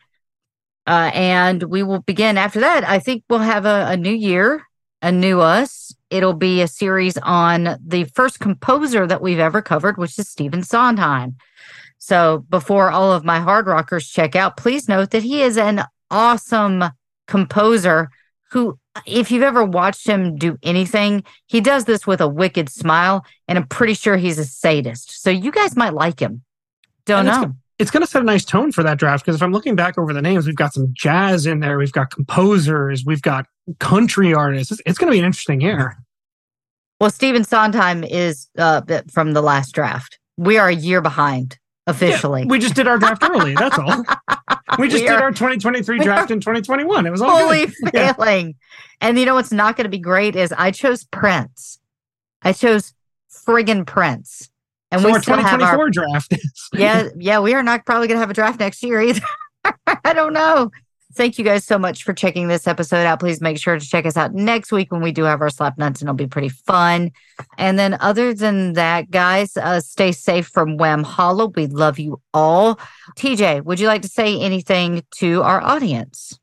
And we will begin after that. I think we'll have a new year, a new us. It'll be a series on the first composer that we've ever covered, which is Stephen Sondheim. So before all of my hard rockers check out, please note that he is an awesome composer who, if you've ever watched him do anything, he does this with a wicked smile, and I'm pretty sure he's a sadist. So you guys might like him. Don't know. It's going to set a nice tone for that draft, because if I'm looking back over the names, we've got some jazz in there, we've got composers, we've got country artists. It's going to be an interesting year. Well, Stephen Sondheim is from the last draft. We are a year behind, officially. Yeah, we just did our draft early, that's all. We just did our 2023 draft in 2021. It was all fully failing. Yeah. And you know what's not going to be great is I chose Prince. I chose friggin' Prince. And so we our still 2024 have our draft. yeah, we are not probably going to have a draft next year either. I don't know. Thank you guys so much for checking this episode out. Please make sure to check us out next week when we do have our Slap Nuts, and it'll be pretty fun. And then other than that, guys, stay safe from Wham Hollow. We love you all. TJ, would you like to say anything to our audience?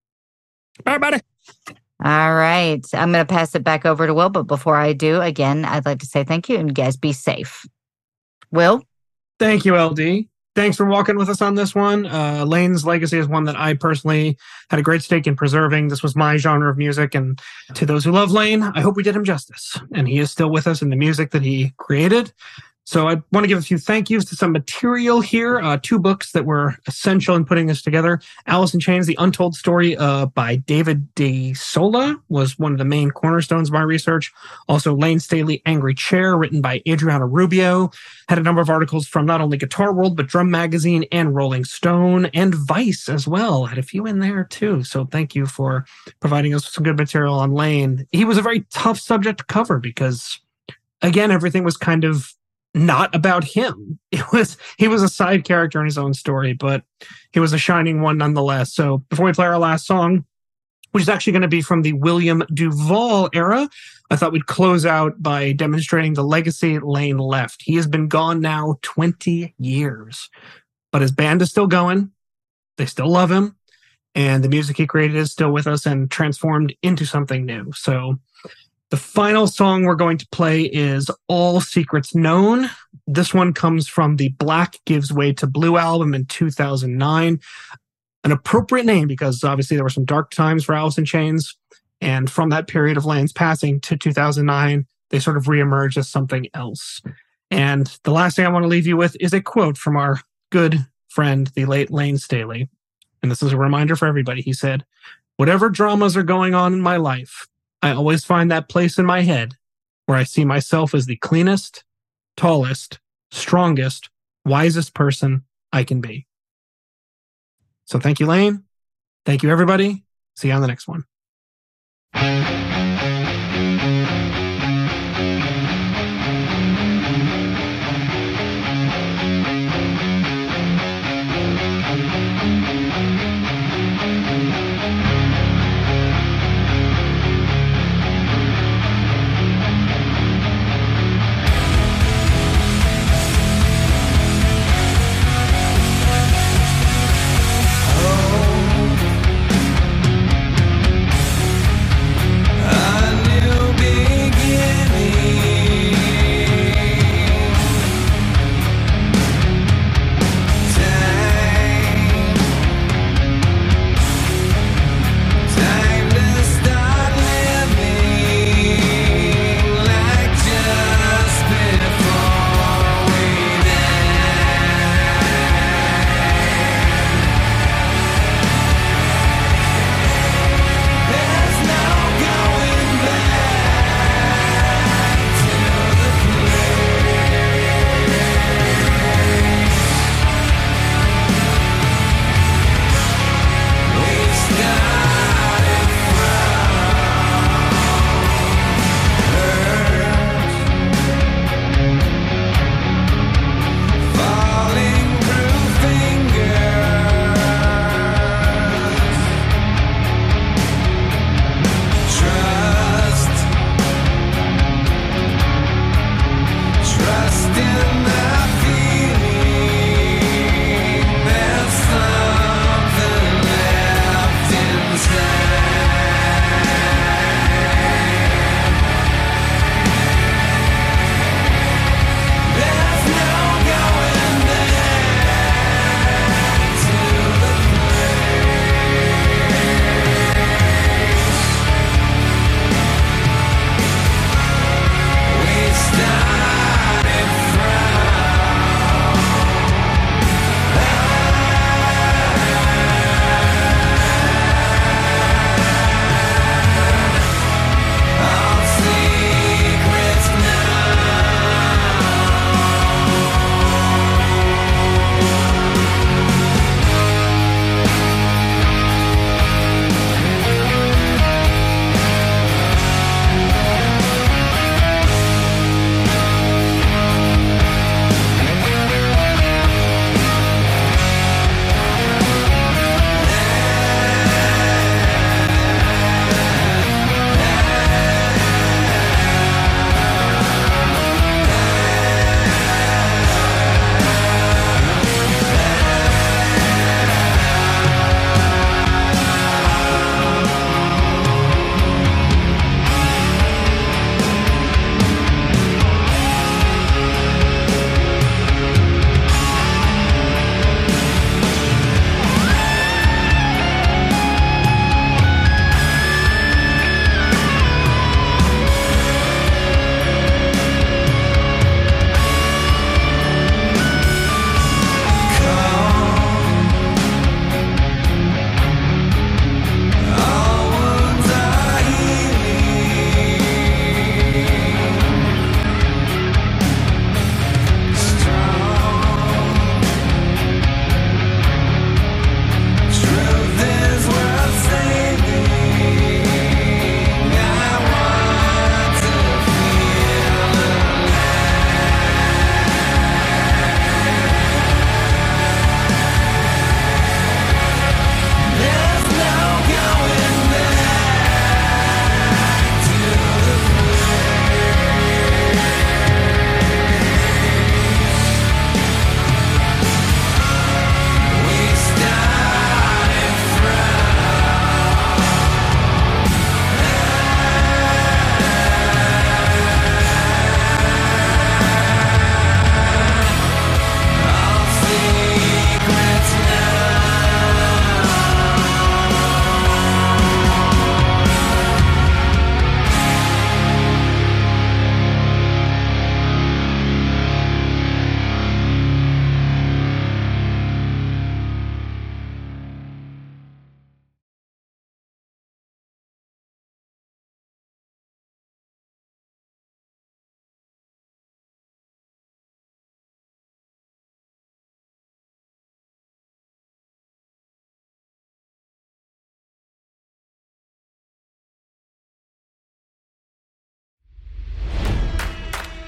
Bye, buddy. All right. I'm going to pass it back over to Will. But before I do, again, I'd like to say thank you, and you guys be safe. Will? Thank you, LD. Thanks for walking with us on this one. Lane's legacy is one that I personally had a great stake in preserving. This was my genre of music. And to those who love Lane, I hope we did him justice. And he is still with us in the music that he created. So I want to give a few thank yous to some material here. 2 books that were essential in putting this together. Alice in Chains, The Untold Story by David De Sola was one of the main cornerstones of my research. Also, Lane Staley, Angry Chair, written by Adriana Rubio. Had a number of articles from not only Guitar World, but Drum Magazine and Rolling Stone and Vice as well. Had a few in there too. So thank you for providing us with some good material on Lane. He was a very tough subject to cover because, again, everything was kind of not about him. He was a side character in his own story, but he was a shining one nonetheless. So before we play our last song, which is actually going to be from the William Duvall era, I thought we'd close out by demonstrating the legacy Lane left. He has been gone now 20 years, but his band is still going. They still love him, and the music he created is still with us and transformed into something new. So the final song we're going to play is All Secrets Known. This one comes from the Black Gives Way to Blue album in 2009. An appropriate name because obviously there were some dark times for Alice in Chains. And from that period of Lane's passing to 2009, they sort of reemerged as something else. And the last thing I want to leave you with is a quote from our good friend, the late Lane Staley, and this is a reminder for everybody, he said, "Whatever dramas are going on in my life, I always find that place in my head where I see myself as the cleanest, tallest, strongest, wisest person I can be." So thank you, Lane. Thank you, everybody. See you on the next one.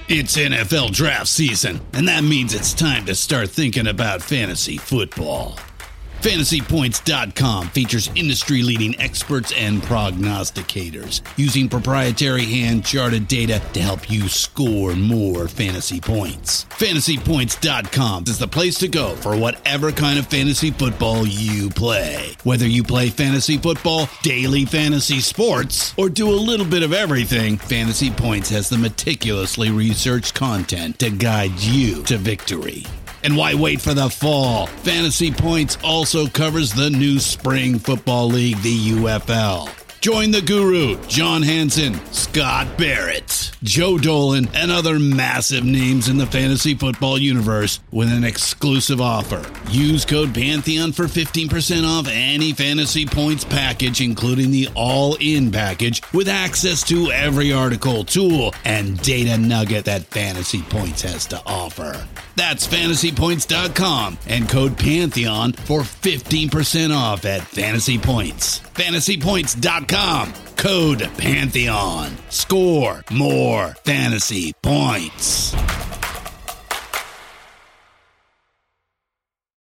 It's NFL draft season, and that means it's time to start thinking about fantasy football. FantasyPoints.com features industry-leading experts and prognosticators using proprietary hand-charted data to help you score more fantasy points. FantasyPoints.com is the place to go for whatever kind of fantasy football you play. Whether you play fantasy football, daily fantasy sports, or do a little bit of everything, Fantasy Points has the meticulously researched content to guide you to victory. And why wait for the fall? Fantasy Points also covers the new spring football league, the UFL. Join the guru, John Hansen, Scott Barrett, Joe Dolan, and other massive names in the fantasy football universe with an exclusive offer. Use code Pantheon for 15% off any Fantasy Points package, including the all-in package, with access to every article, tool, and data nugget that Fantasy Points has to offer. That's FantasyPoints.com and code Pantheon for 15% off at Fantasy Points. FantasyPoints.com, code Pantheon. Score more fantasy points.